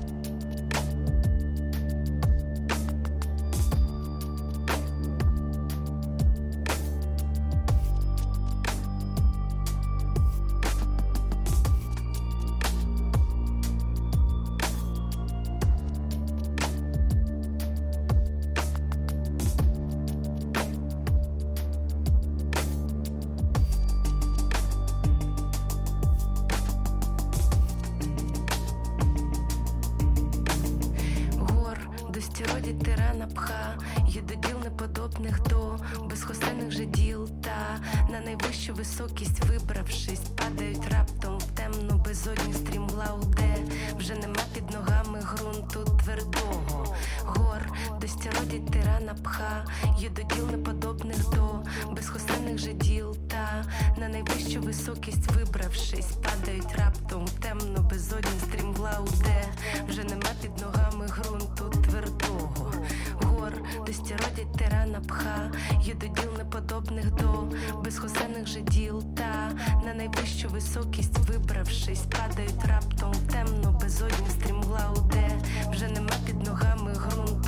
Високість вибравшись, падають раптом в темну безодню стрімла уде, вже нема під ногами ґрунту твердого. Гор, достіродять тирана пха, є до діл неподобних до безхосенних же діл, та на найвищу високість вибравшись, падають раптом в темну безодню стрімла уде, вже нема під ногами ґрунту твердого. Гор, достіродять тирана пха, є до діл неподобних до безхосенних же діл, та на найвищу високість вибравшись, падають раптом в темну безодню стрімла уде, вже нема під ногами ґрунту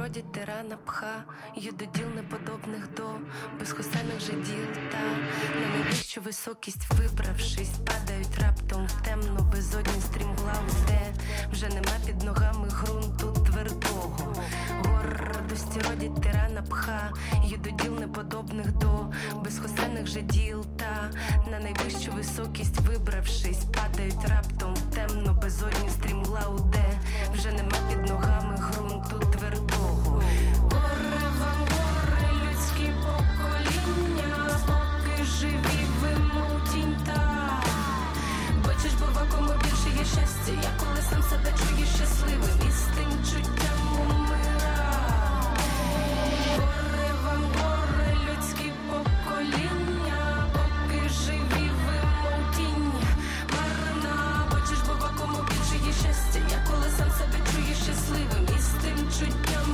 роді тирана пха, й до діл неподобних до безхосених же діл, та на найвищу високість вибравшись, падають раптом в темну безодню стрімглав, де вже нема під ногами ґрунту твердого. Гордості роді тирана пха, й до діл неподобних до безхосених же діл, та на найвищу високість вибравшись, падають раптом в темну безодню стрімглав, де вже нема під ногами ґрунту твердого. Горе вам, горе, людські покоління, поки живі ви мов тінь та. Бачиш, бо вакууму більше є щастя, я коли сам себе чую щасливим і з тим чуттям умира. Горе вам, горе, людські покоління, поки живі ви мов тінь марна. Бачиш, бо вакууму більше є щастя, я коли сам себе чую щасливим і з тим чуттям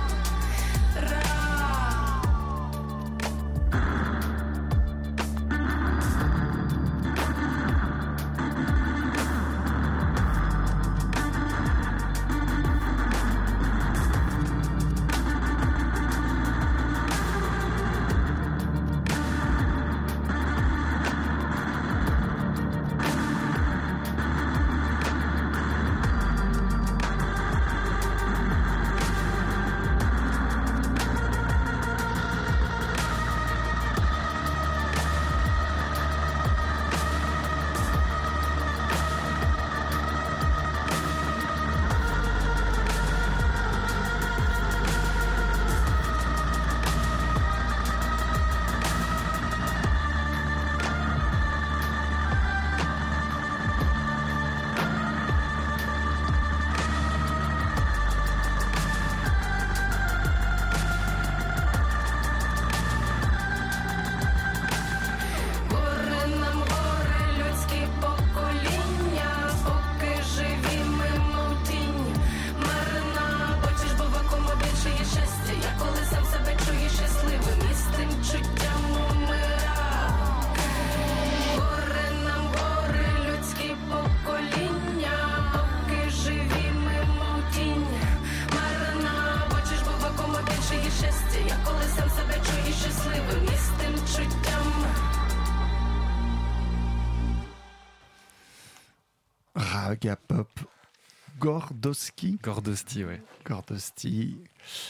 Ragapop Gordowski. Gordowski, ouais. Gordowski,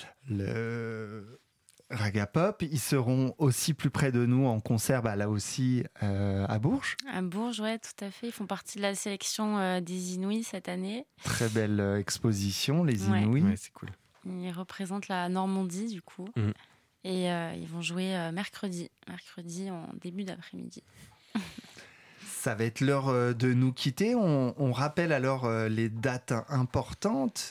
le Ragapop. Ils seront aussi plus près de nous en concert, là aussi à Bourges. À Bourges, ouais, tout à fait. Ils font partie de la sélection des Inouïs cette année. Très belle exposition, les Inouïs. Ouais, c'est cool. Ils représentent la Normandie, du coup. Mmh. Et ils vont jouer mercredi en début d'après-midi. Ça va être l'heure de nous quitter. On rappelle alors les dates importantes.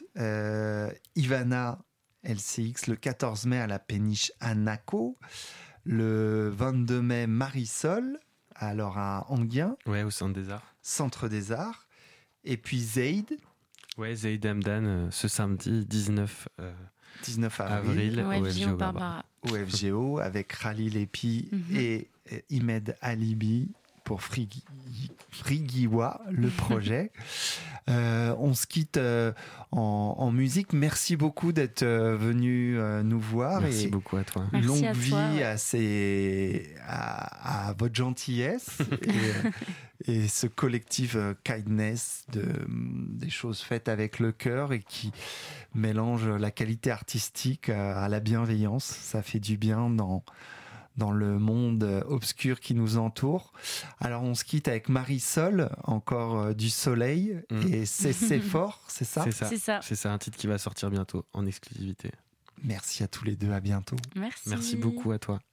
Ivana LCX le 14 mai à la péniche à Naco. Le 22 mai, Marisol, alors à Enghien. Ouais, au Centre des Arts. Centre des Arts. Et puis Zaid. Ouais, Zaid Hamdan, ce samedi 19 avril au FGO Barbara. Au FGO avec Khalil Epi et Imed Alibi pour Frigiwa, le projet. On se quitte en musique. Merci beaucoup d'être venu nous voir. Merci beaucoup à toi. Longue Merci à vie toi, ouais. à votre gentillesse et ce collectif kindness, des choses faites avec le cœur et qui mélange la qualité artistique à la bienveillance. Ça fait du bien dans le monde obscur qui nous entoure. Alors on se quitte avec Marisol, encore du soleil, et c'est fort, c'est ça ? C'est ça, un titre qui va sortir bientôt en exclusivité. Merci à tous les deux, à bientôt. Merci beaucoup à toi.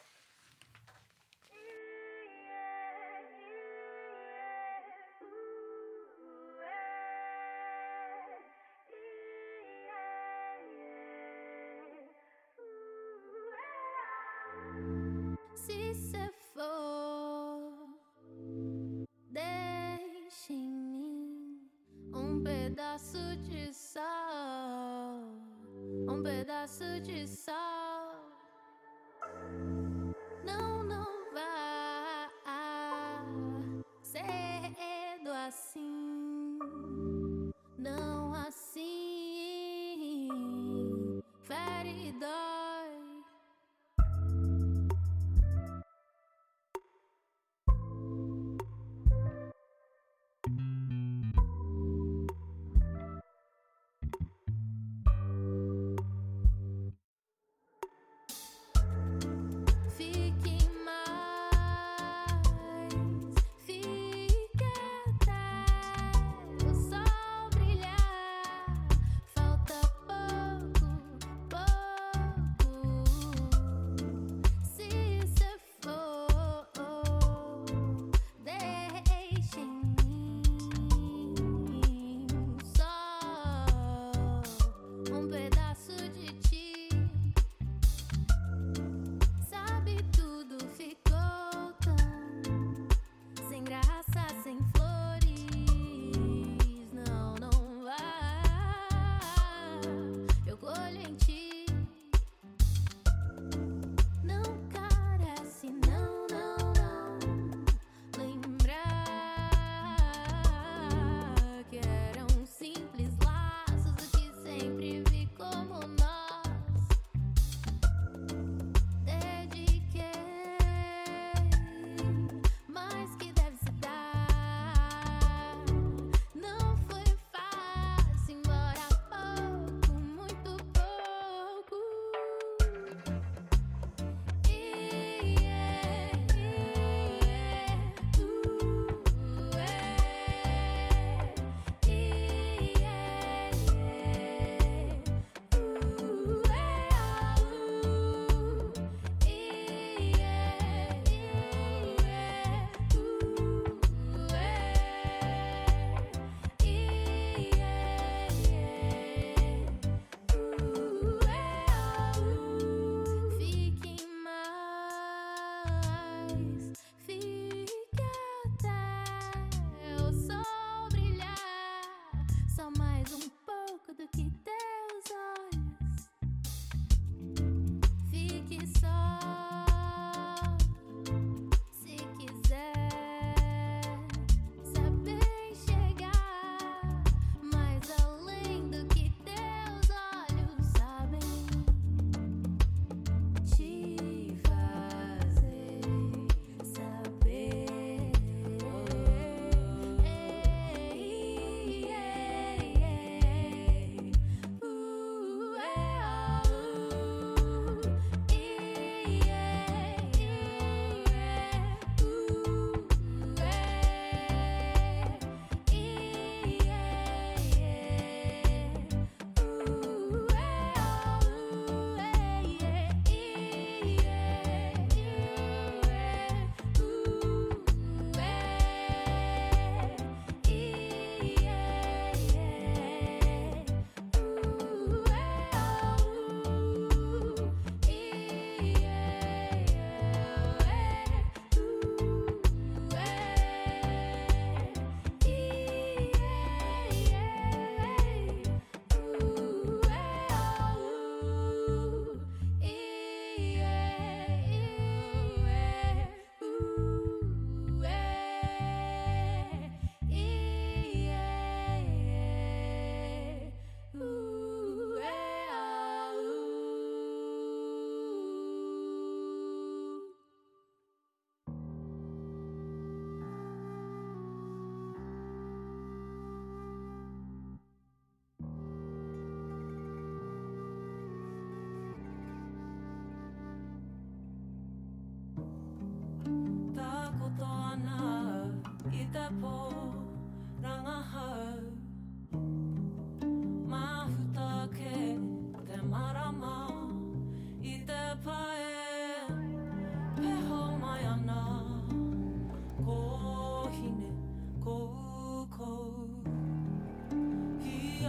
Se cê for, deixe em mim pedaço de sal, pedaço de sal. Não vai cedo assim, não assim.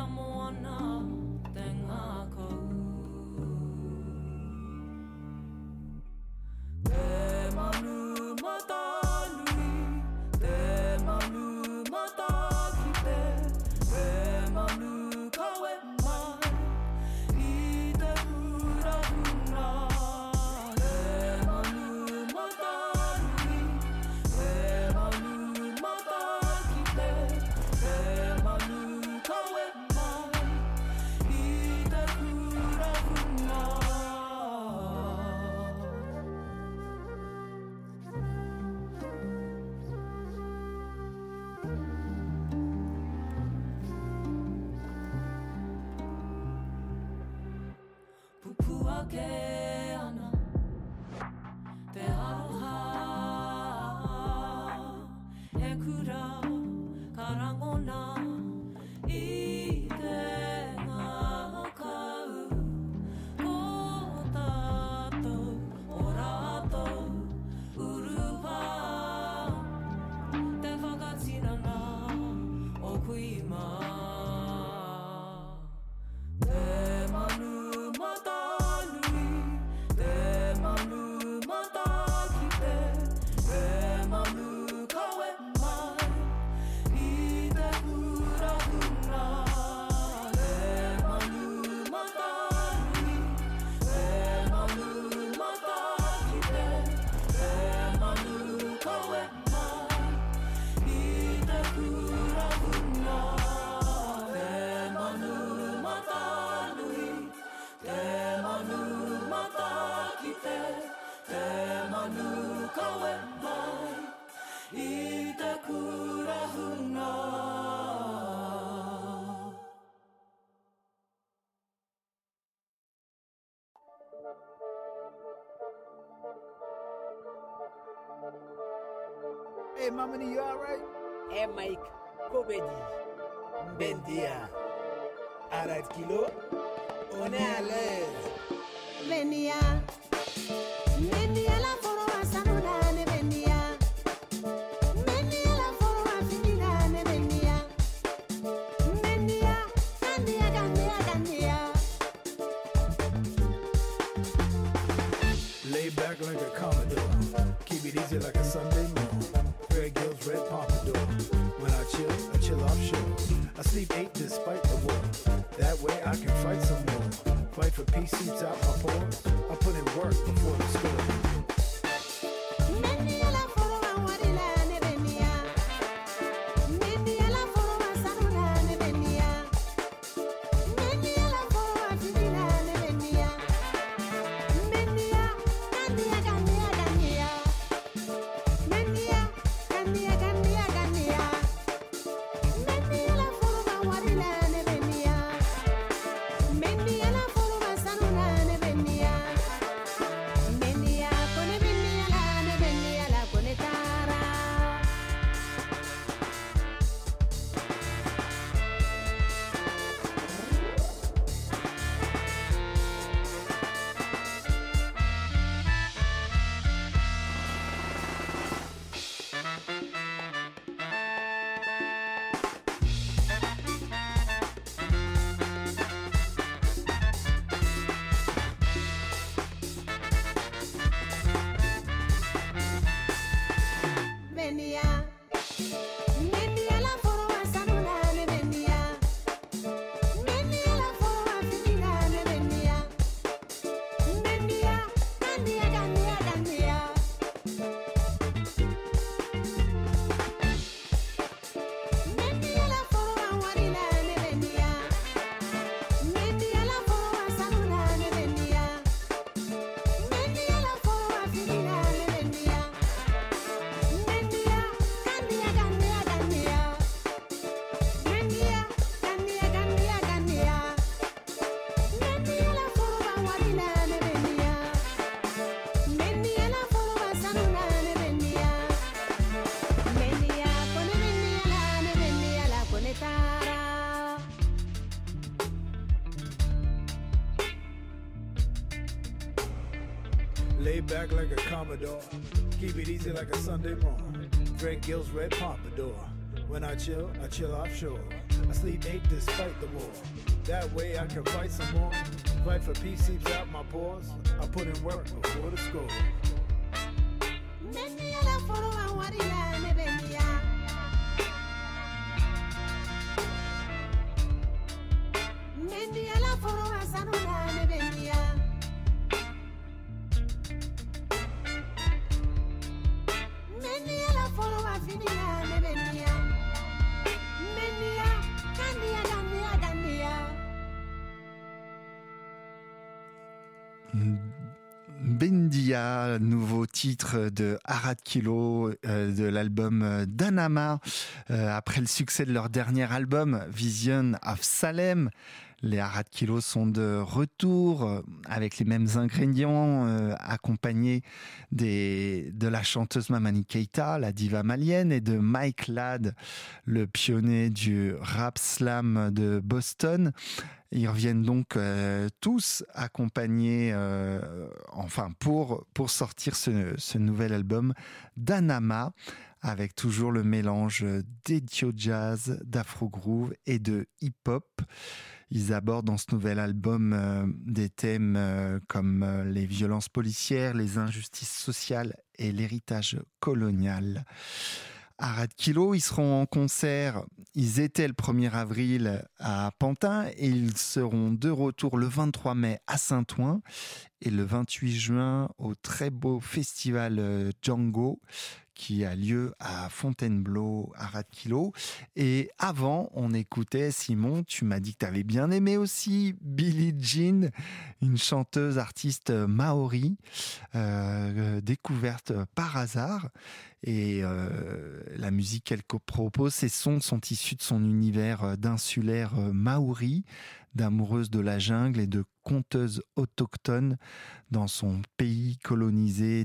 Hey, Mamani, you alright? Hey, Mike, Kobedi, Bendia, Arad Kilo, on est à l'aise. Bendia, Bendia la forma sanudane, Bendia, Bendia la forma finidane, Bendia, Bendia, Gandia, Gandia, Gandia. Lay back like a Commodore, keep it easy like a Sunday morning. Greg Gill's red pompadour. When I chill offshore. I sleep 8 despite the war. That way I can fight some more. Fight for peace seeps out my pores. I put in work before the score. Lay back like a Commodore, keep it easy like a Sunday morning. Greg Gill's red pompadour. When I chill offshore. I sleep 8 despite the war. That way I can fight some more. Fight for peace seeps out my pores. I put in work before the score. Mendia la foro a warila ne bendia. Mendia la foro a sanula ne bendia. Mendia la foro a finila ne bendia. Mendia candia candia candia. Bendia, nouveau titre de Arad Kilo, de l'album Danama. Après le succès de leur dernier album, Vision of Salem, les Arad Kilo sont de retour avec les mêmes ingrédients, accompagnés de la chanteuse Mamani Keita, la diva malienne, et de Mike Ladd, le pionnier du rap slam de Boston. Ils reviennent donc tous accompagnés, pour sortir ce nouvel album Danama, avec toujours le mélange d'ethio jazz, d'afro groove et de hip-hop. Ils abordent dans ce nouvel album des thèmes comme les violences policières, les injustices sociales et l'héritage colonial. Arad Kilo, ils seront en concert, ils étaient le 1er avril à Pantin et ils seront de retour le 23 mai à Saint-Ouen et le 28 juin au très beau festival Django qui a lieu à Fontainebleau, Arad Kilo. Et avant, on écoutait, Simon, tu m'as dit que tu avais bien aimé aussi Billie Jean, une chanteuse artiste maori, découverte par hasard. Et la musique qu'elle propose, ces sons sont issus de son univers d'insulaire maori, d'amoureuse de la jungle et de conteuse autochtone dans son pays colonisé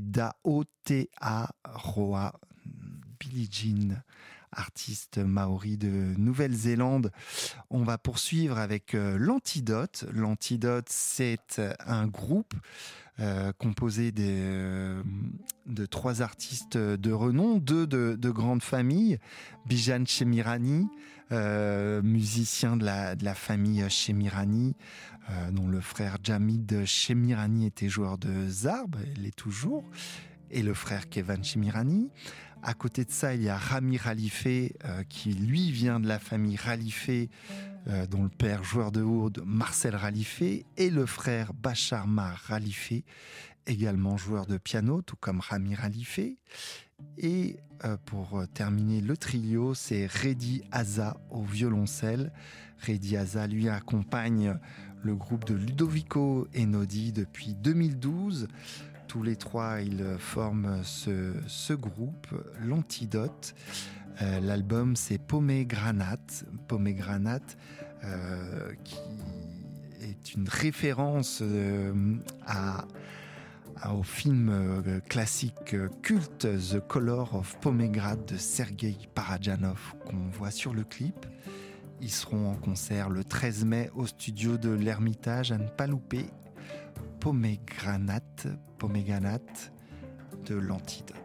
d'Aotearoa. Billie Jean, artiste maori de Nouvelle-Zélande. On va poursuivre avec l'Antidote. L'Antidote, c'est un groupe composé de 3 artistes de renom, 2 de grande famille. Bijan Shemirani, musicien de la famille Shemirani, dont le frère Jamid Shemirani était joueur de zarb, il l'est toujours, et le frère Kevan Shemirani. À côté de ça, il y a Rami Khalife, qui lui vient de la famille Khalife, dont le père, joueur de oud, Marcel Khalife, et le frère Bachar Mar Khalife, également joueur de piano, tout comme Rami Khalife. Et pour terminer le trio, c'est Reddy Haza au violoncelle. Reddy Haza, lui, accompagne le groupe de Ludovico Einaudi depuis 2012. Tous les 3, ils forment ce groupe, l'Antidote. L'album, c'est Pomegranate. Pomegranate, qui est une référence au film classique culte The Color of Pomegranate de Sergei Parajanov qu'on voit sur le clip. Ils seront en concert le 13 mai au studio de l'Ermitage à ne pas louper. Pomegranate de l'Antidote.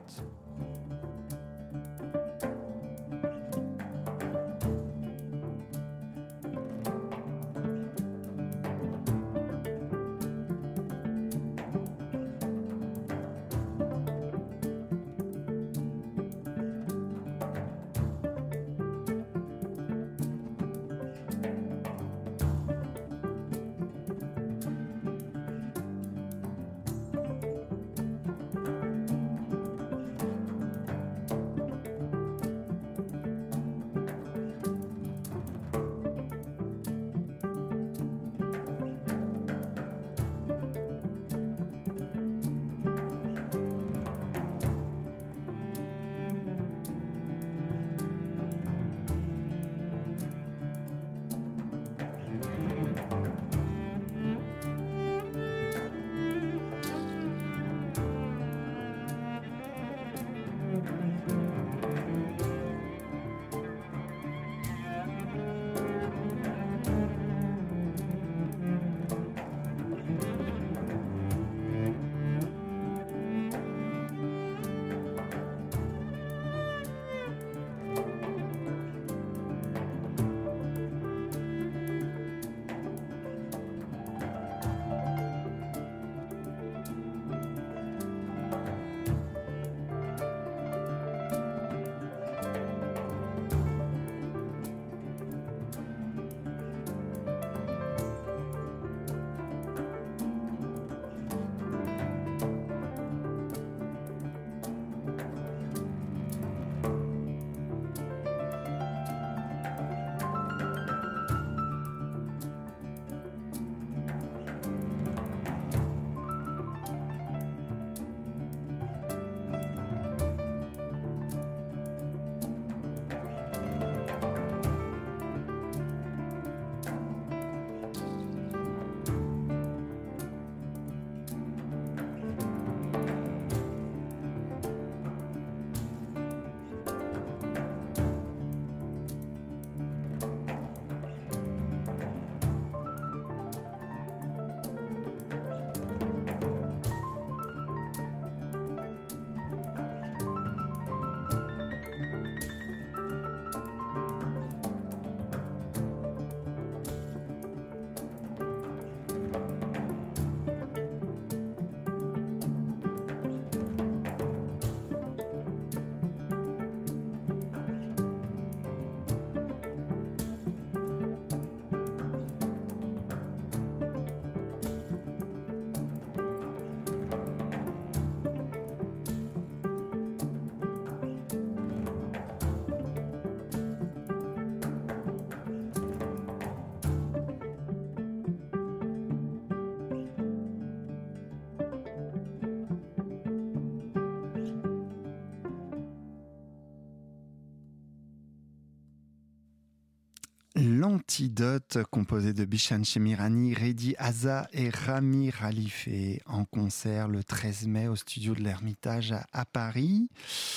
L'Antidote, composé de Bishan Chemirani, Redi Haza et Rami Khalife, en concert le 13 mai au studio de l'Ermitage à Paris.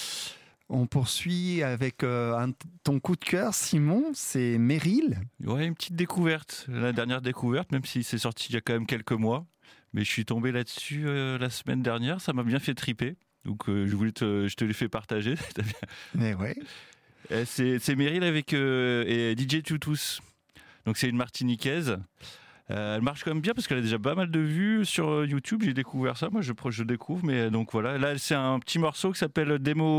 On poursuit avec ton coup de cœur, Simon, c'est Meryl. Ouais, une petite découverte, la dernière découverte, même si c'est sorti il y a quand même quelques mois. Mais je suis tombé là-dessus la semaine dernière, ça m'a bien fait triper. Donc je te l'ai fait partager. Mais ouais. C'est Meryl avec et DJ Tutus. Donc c'est une Martiniquaise. Elle marche quand même bien parce qu'elle a déjà pas mal de vues sur YouTube. J'ai découvert ça, moi je découvre. Mais donc voilà, là c'est un petit morceau qui s'appelle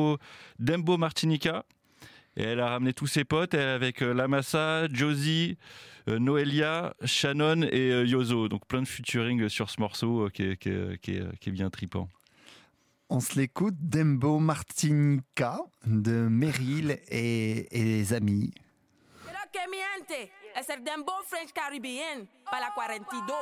Dembo Martinica. Et elle a ramené tous ses potes avec Lamassa, Josie, Noelia, Shannon et Yozo. Donc plein de featuring sur ce morceau qui est bien trippant. On se l'écoute, Dembo Martinica de Meryl et les amis. Pero que miente, es el Dembo French Caribbean, para la 42.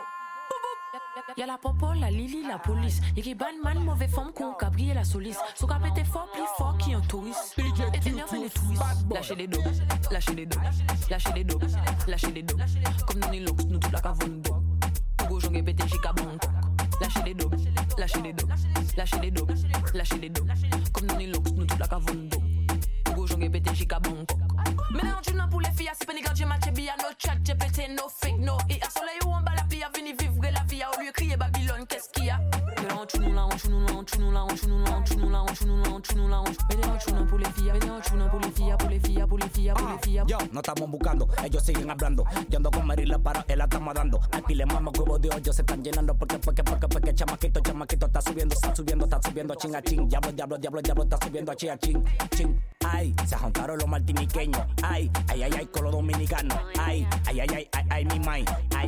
Y'a la popo, la Lily, la police. Y'a qui ban man, mauvais femme, con, cabrier la solice. Sous cap était fort, plus fort qui un touriste. Et t'énerve les touristes. Lâchez les dos, lâchez les dos, lâchez les dos, lâchez les dos. Comme nous, les locks, nous tout la cavone dos. Pour que j'en pété, j'ai cabon. Lâchez les dos, lâchez les dos, lâchez les dos, lâchez les dos. Comme nous, les locks, nous tout la cavone dos. Pour que j'en pété, j'ai cabon. Maintenant, tu n'as pour les filles, c'est pas négligé, match, bien, no chat, j'ai pété, no fake, no. Et à soleil, on bat la pire, venez vivre la vie, au lieu crier Babylone, qu'est-ce qu'il y a? Mais on tue nous là, on tue nous là, on tue nous là, on tue nous là, on tue nous là, on tue nous là, on tue nous là, on tue nous là, on tue nous là, pour les filles, on tue nous pour les filles, pour les filles, pour les filles, pour les filles. Yo, no estamos buscando, ellos siguen hablando. Yo ando con Meryl para él la estamos dando. Al pile mama, huevos de hoyo se están llenando porque chamaquito está subiendo, ching a ching. Diablo está subiendo a ching. Ay, se juntaron los martiniqueños. Ay, con los dominicanos. Ay, mi mai.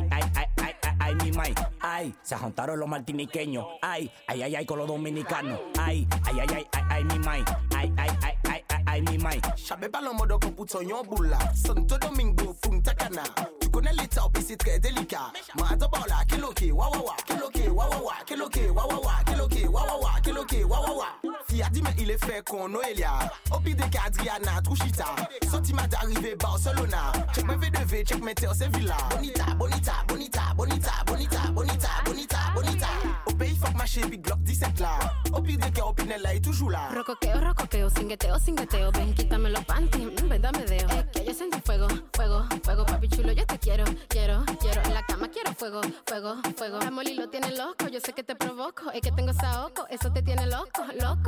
Ay, mi mai. Ay, se juntaron los martiniqueños. Ay, con los dominicanos. Ay, mi mai. Ay, mi mai. J'avais pas le mode qu'on pousse en boula. Santo Domingo, Punta Cana. Tu connais les top et c'est très délicat. Mata bola, kiloke, wawawa, kiloke, wawawa, kiloke, wawawa, kiloke, wawawa, kiloke, wawawa. Fia dit mais il est fait qu'on Noelia. Au pire de Adriana, Truchita. Sentiment d'arriver Barcelona. Check mes V2V, check mes terres, c'est villa. Bonita. Au pays, fuck ma chérie, Big Glock 17 là. Au pire de cas, Opinella est toujours là. Rocoqueo, singueteo, ven, quítame los panties, ven, dame deo. Es que yo sentí fuego, papi chulo, yo te quiero. En la cama quiero fuego. La Molly lo tiene loco, yo sé que te provoco. Es que tengo saoco, eso te tiene loco.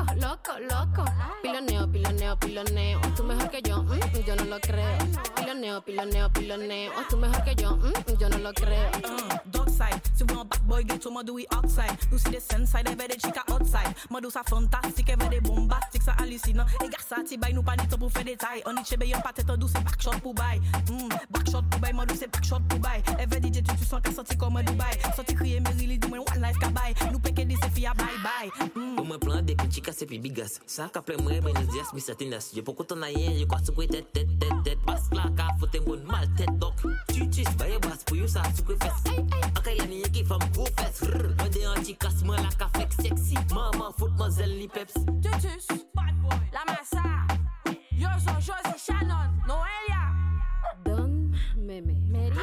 Piloneo, tú mejor que yo no lo creo. Piloneo, tú mejor que yo no lo creo. Dog side, si vous en bad boy, get to mode we outside. Nous see the sun side, et des chicas outside. Mode ça fantastique, et des bombastique, ça hallucinant. Et gars ça, ti bail, nous pas ni temps pour faire des tailles. On est chez Bayon, pas tête en douce, c'est backshot pour bail. Backshot pour bail, mode c'est backshot pour bail. Et DJ, tu sens qu'à sortir comme Dubaï. Sorti crier, Meryl, dis-moi one life qu'à bail. Nous péquer des filles à bye. Au moins plan des chicas, c'est plus bigas. Ça, qu'après moi, ben les dias, mais certaines là. Je peux qu'on aille, je crois que c'est tête. Parce que là, qu'à faut te mon mal tête, donc. Tu baille, basse pour you, ça, ce que fait. Akay la niye qui femme gros fesses. Moi des anti-casse, moi la café sexy. Maman, foot, mademoiselle, li peps. Tutus, bad boy, Lamassa. Yozo, Josie, Shannon, Noelia. Don Meme. Meryl.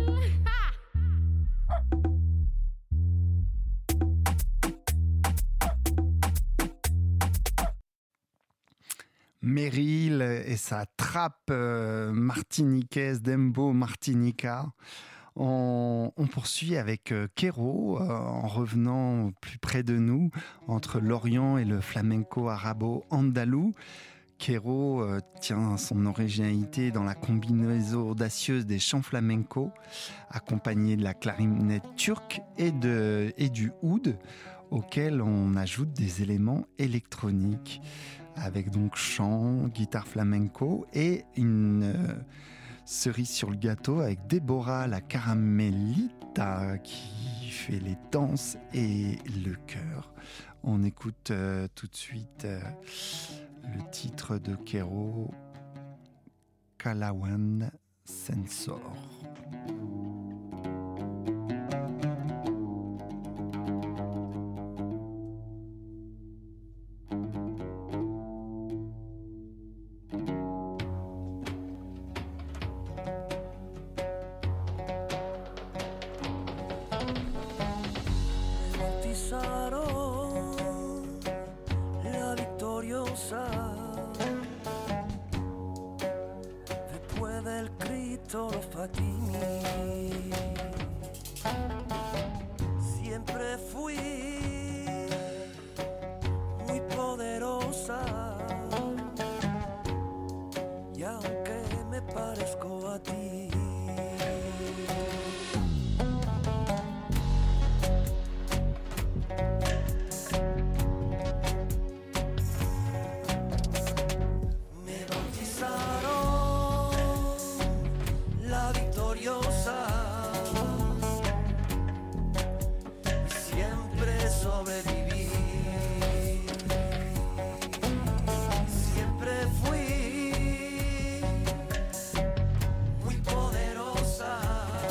Meryl et sa trappe martiniquaise, Dembo Martinica. On poursuit avec Kero en revenant plus près de nous, entre l'Orient et le flamenco arabo-andalou. Kero tient son originalité dans la combinaison audacieuse des chants flamenco, accompagnée de la clarinette turque et du oud, auquel on ajoute des éléments électroniques, avec donc chant, guitare flamenco et une cerise sur le gâteau avec Déborah la Caramelita qui fait les danses et le chœur. On écoute tout de suite le titre de Kero, Kalawan Sensor. Fatimi. Siempre fui muy poderosa y aunque me parezco a ti, me bautizaron la victoriosa. Siempre sobreviví, siempre fui muy poderosa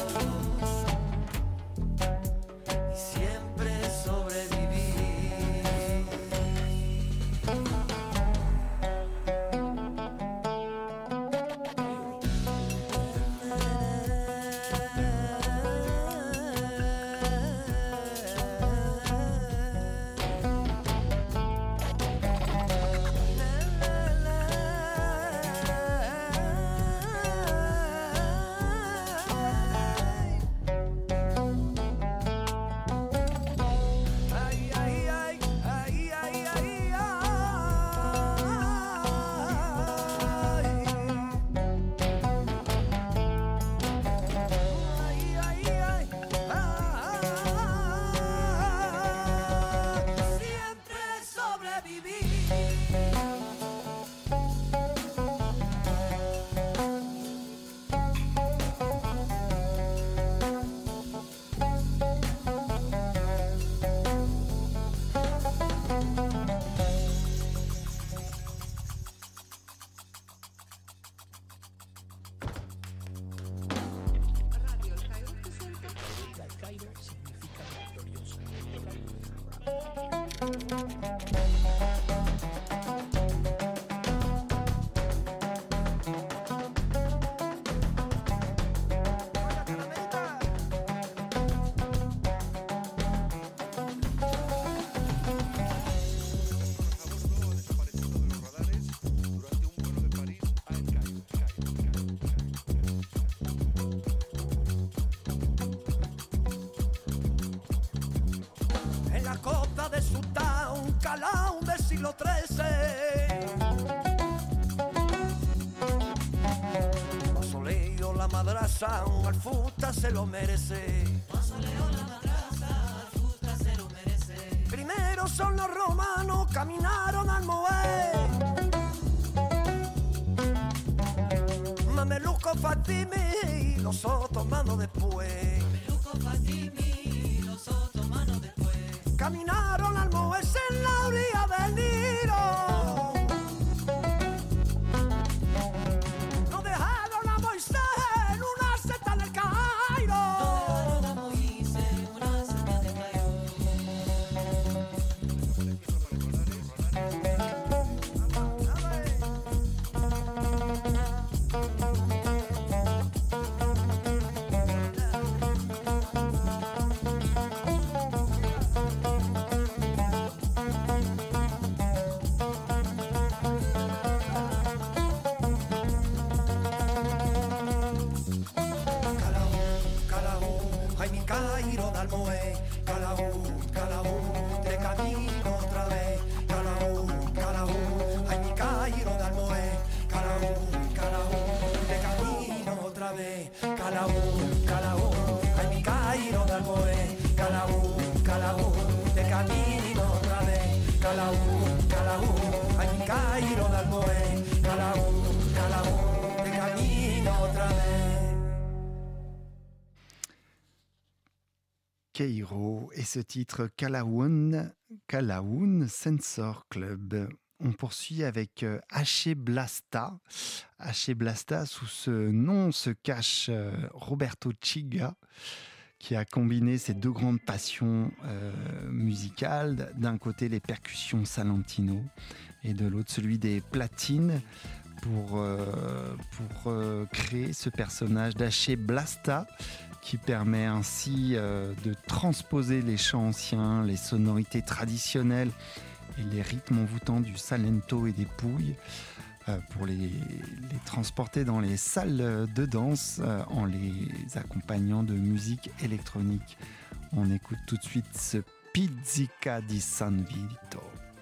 y siempre sobreviví. Siempre sobreviví. En la costa de su town, Calaón del siglo XIII. Mausoleo la madraza, Al-Futa se lo merece. Mausoleo la madraza, Al-Futa se lo merece. Primero son los romanos, caminaron al Moé. Mameluco Fatimi, los otomanos después. Mameluco Fatimi, los otomanos después. Caminaron al Moés en la orilla del Nilo. No dejaron a Moisés en una seta del Cairo. No dejaron a Moisés en una seta del Cairo. Cairo dal Moé, Calaú, de camino otra vez, Calaú, ay mi Cairo dal Moé, Calaú, de camino otra vez, Calaú, ay mi Cairo dal Moé, Calaú, de camino otra vez, Calaú, ay mi Cairo dal Moé, Calaú, de camino otra vez. Cairo et ce titre Calaoun Sensor Club. On poursuit avec Haché Blasta. Haché Blasta, sous ce nom se cache Roberto Chiga, qui a combiné ses deux grandes passions musicales. D'un côté, les percussions salentino et de l'autre, celui des platines pour créer ce personnage d'Haché Blasta, qui permet ainsi de transposer les chants anciens, les sonorités traditionnelles et les rythmes envoûtants du salento et des pouilles, pour les transporter dans les salles de danse en les accompagnant de musique électronique. On écoute tout de suite ce Pizzica di San Vito.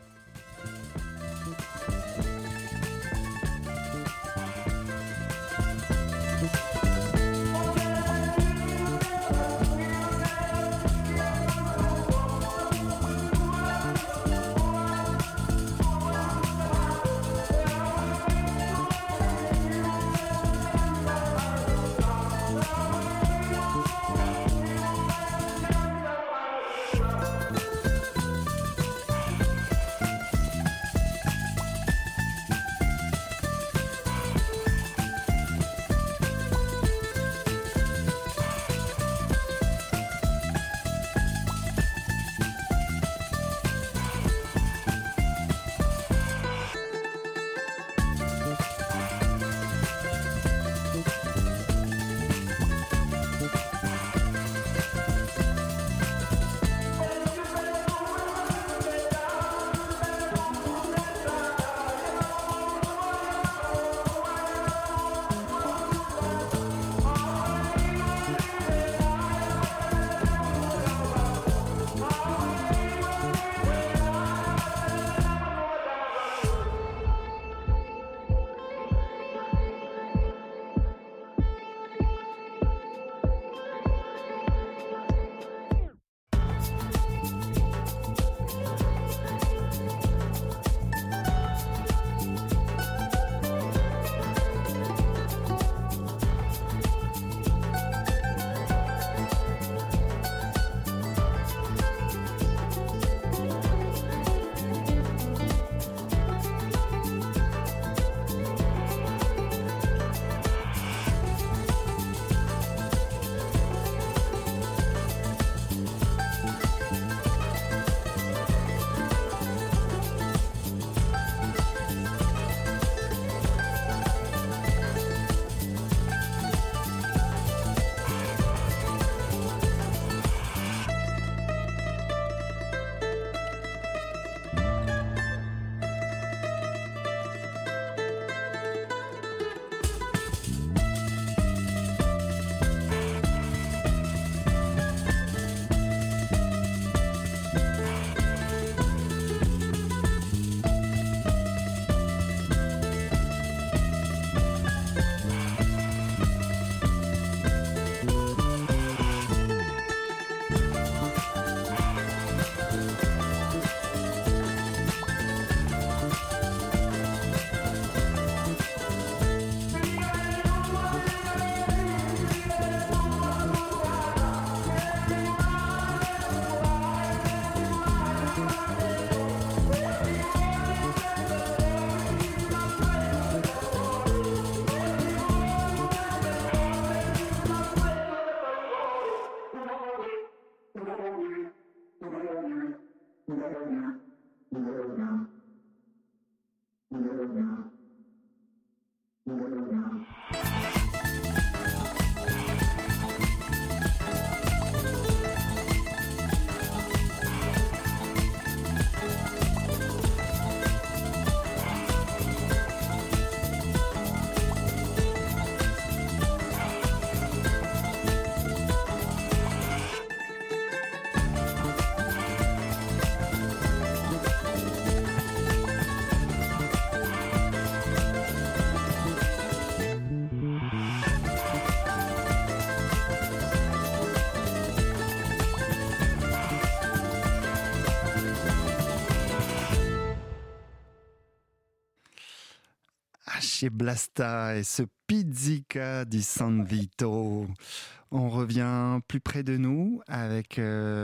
Chez Blasta et ce Pizzica di San Vito. On revient plus près de nous avec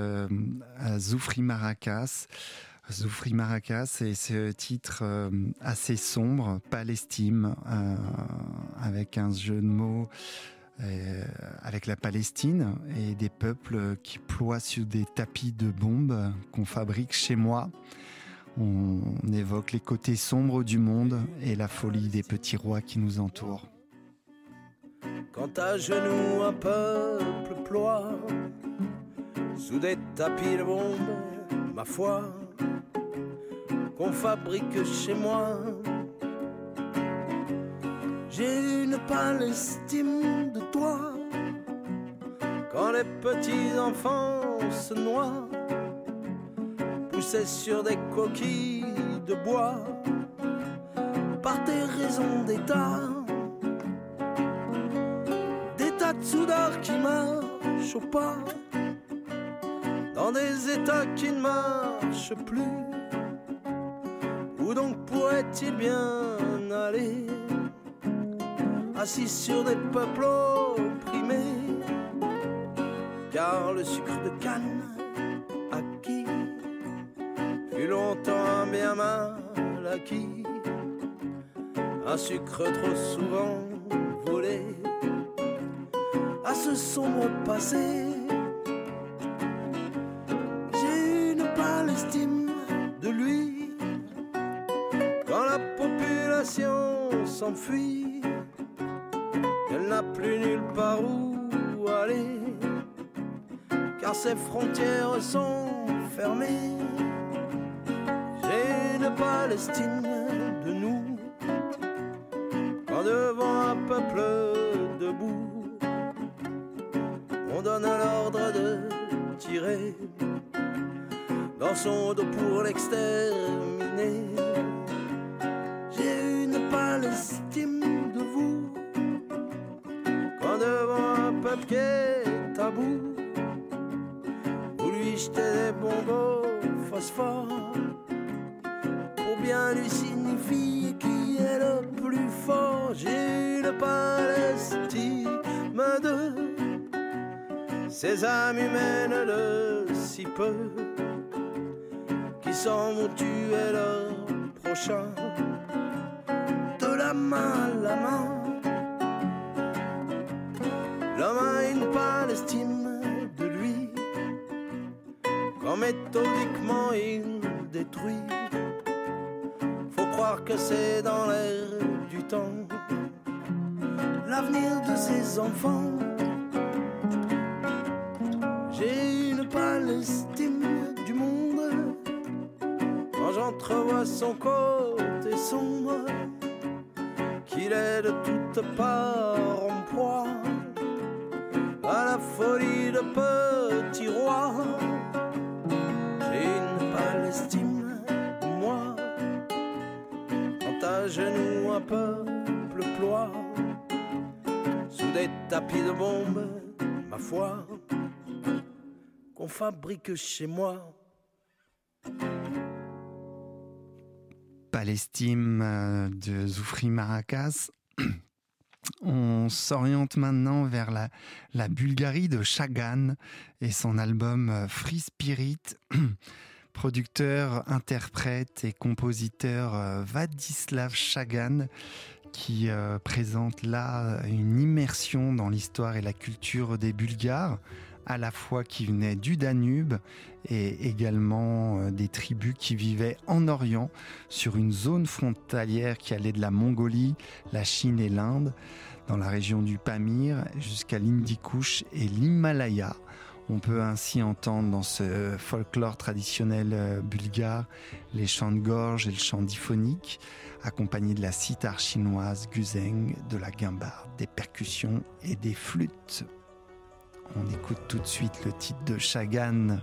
Zoufri Maracas. Zoufri Maracas et ce titre assez sombre, Palestine, avec un jeu de mots avec la Palestine et des peuples qui ploient sur des tapis de bombes qu'on fabrique chez moi. On évoque les côtés sombres du monde et la folie des petits rois qui nous entourent. Quand à genoux un peuple ploie sous des tapis de bombes, ma foi, qu'on fabrique chez moi, J'ai une pâle estime de toi. Quand les petits enfants se noient, poussés sur des coquilles de bois, par tes raisons d'état, des tas de soudards qui marchent au pas, dans des états qui ne marchent plus. Où donc pourrait-il bien aller, assis sur des peuples opprimés? Car le sucre de canne acquis fut longtemps un bien mal acquis, un sucre trop souvent volé à ce sombre passé. J'ai une pâle estime de lui. Quand la population s'enfuit, elle n'a plus nulle part où aller, car ses frontières sont fermées. J'ai une pâle estime de nous. Quand devant un peuple debout, on donne l'ordre de tirer dans son dos pour l'exterminer. J'ai une pâle estime de vous. Quand devant un peuple qui est à bout, vous lui jetez des bonbons phosphore pour bien lui signifier qui est le plus fort. J'ai une pâle estime de ces âmes humaines de si peu qui s'en vont tuer leur prochain de la main à la main. L'homme a une pâle estime de lui, quand méthodiquement il détruit. Faut croire que c'est dans l'air du temps l'avenir de ses enfants. J'ai une pâle estime du monde quand j'entrevois son côté sombre, qu'il est de toutes parts en proie à la folie de petit roi. J'ai une pâle estime, moi, quand à genoux un peuple ploie sous des tapis de bombes, ma foi, qu'on fabrique chez moi. Palestine de Zoufri Maracas. On s'oriente maintenant vers la Bulgarie de Chagan et son album Free Spirit. Producteur, interprète et compositeur Vladislav Chagan qui présente là une immersion dans l'histoire et la culture des Bulgares, à la fois qui venaient du Danube et également des tribus qui vivaient en Orient, sur une zone frontalière qui allait de la Mongolie, la Chine et l'Inde, dans la région du Pamir jusqu'à l'Hindou-Kush et l'Himalaya. On peut ainsi entendre dans ce folklore traditionnel bulgare les chants de gorge et le chant diphonique, accompagnés de la cithare chinoise guzheng, de la guimbarde, des percussions et des flûtes. On écoute tout de suite le titre de Chagan.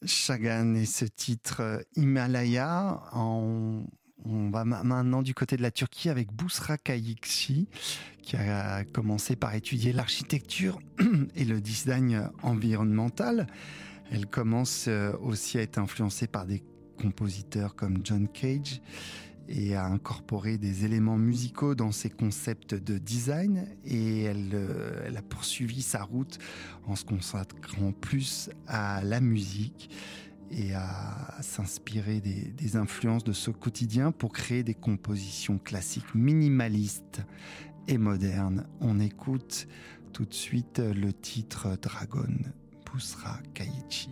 Chagall et ce titre Himalaya. On va maintenant du côté de la Turquie avec Busra Kayikci, qui a commencé par étudier l'architecture et le design environnemental. Elle commence aussi à être influencée par des compositeurs comme John Cage et à incorporer des éléments musicaux dans ses concepts de design. Et elle a poursuivi sa route en se consacrant plus à la musique et à s'inspirer des influences de ce quotidien pour créer des compositions classiques minimalistes et modernes. On écoute tout de suite le titre Dragon, Busra Kayikci.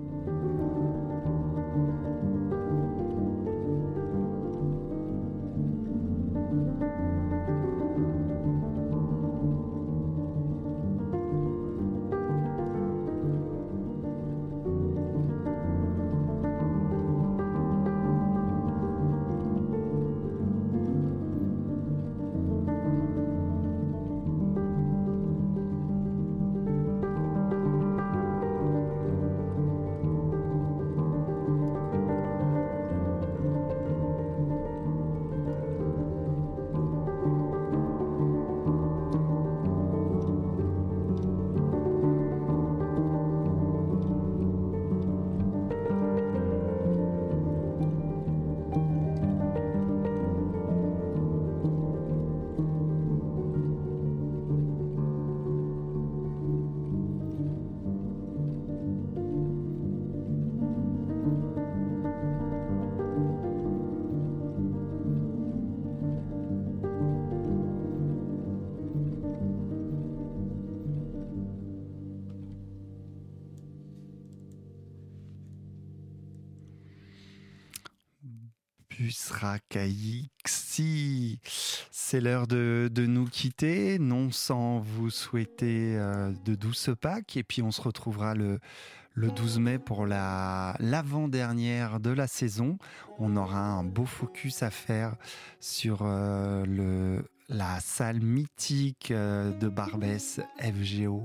Busra Kayikci, c'est l'heure de nous quitter, non sans vous souhaiter de douces Pâques, et puis on se retrouvera le 12 mai pour l'avant-dernière de la saison. On aura un beau focus à faire sur la salle mythique de Barbès, FGO.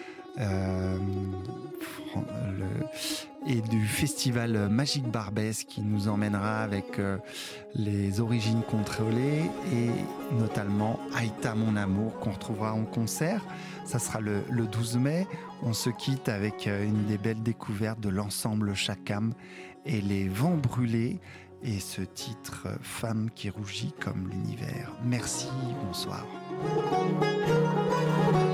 Et du festival Magique Barbès qui nous emmènera avec les origines contrôlées et notamment Aïta mon amour qu'on retrouvera en concert. Ça sera le 12 mai. On se quitte avec une des belles découvertes de l'ensemble Chakam et les Vents Brûlés et ce titre Femme qui rougit comme l'univers. Merci, bonsoir.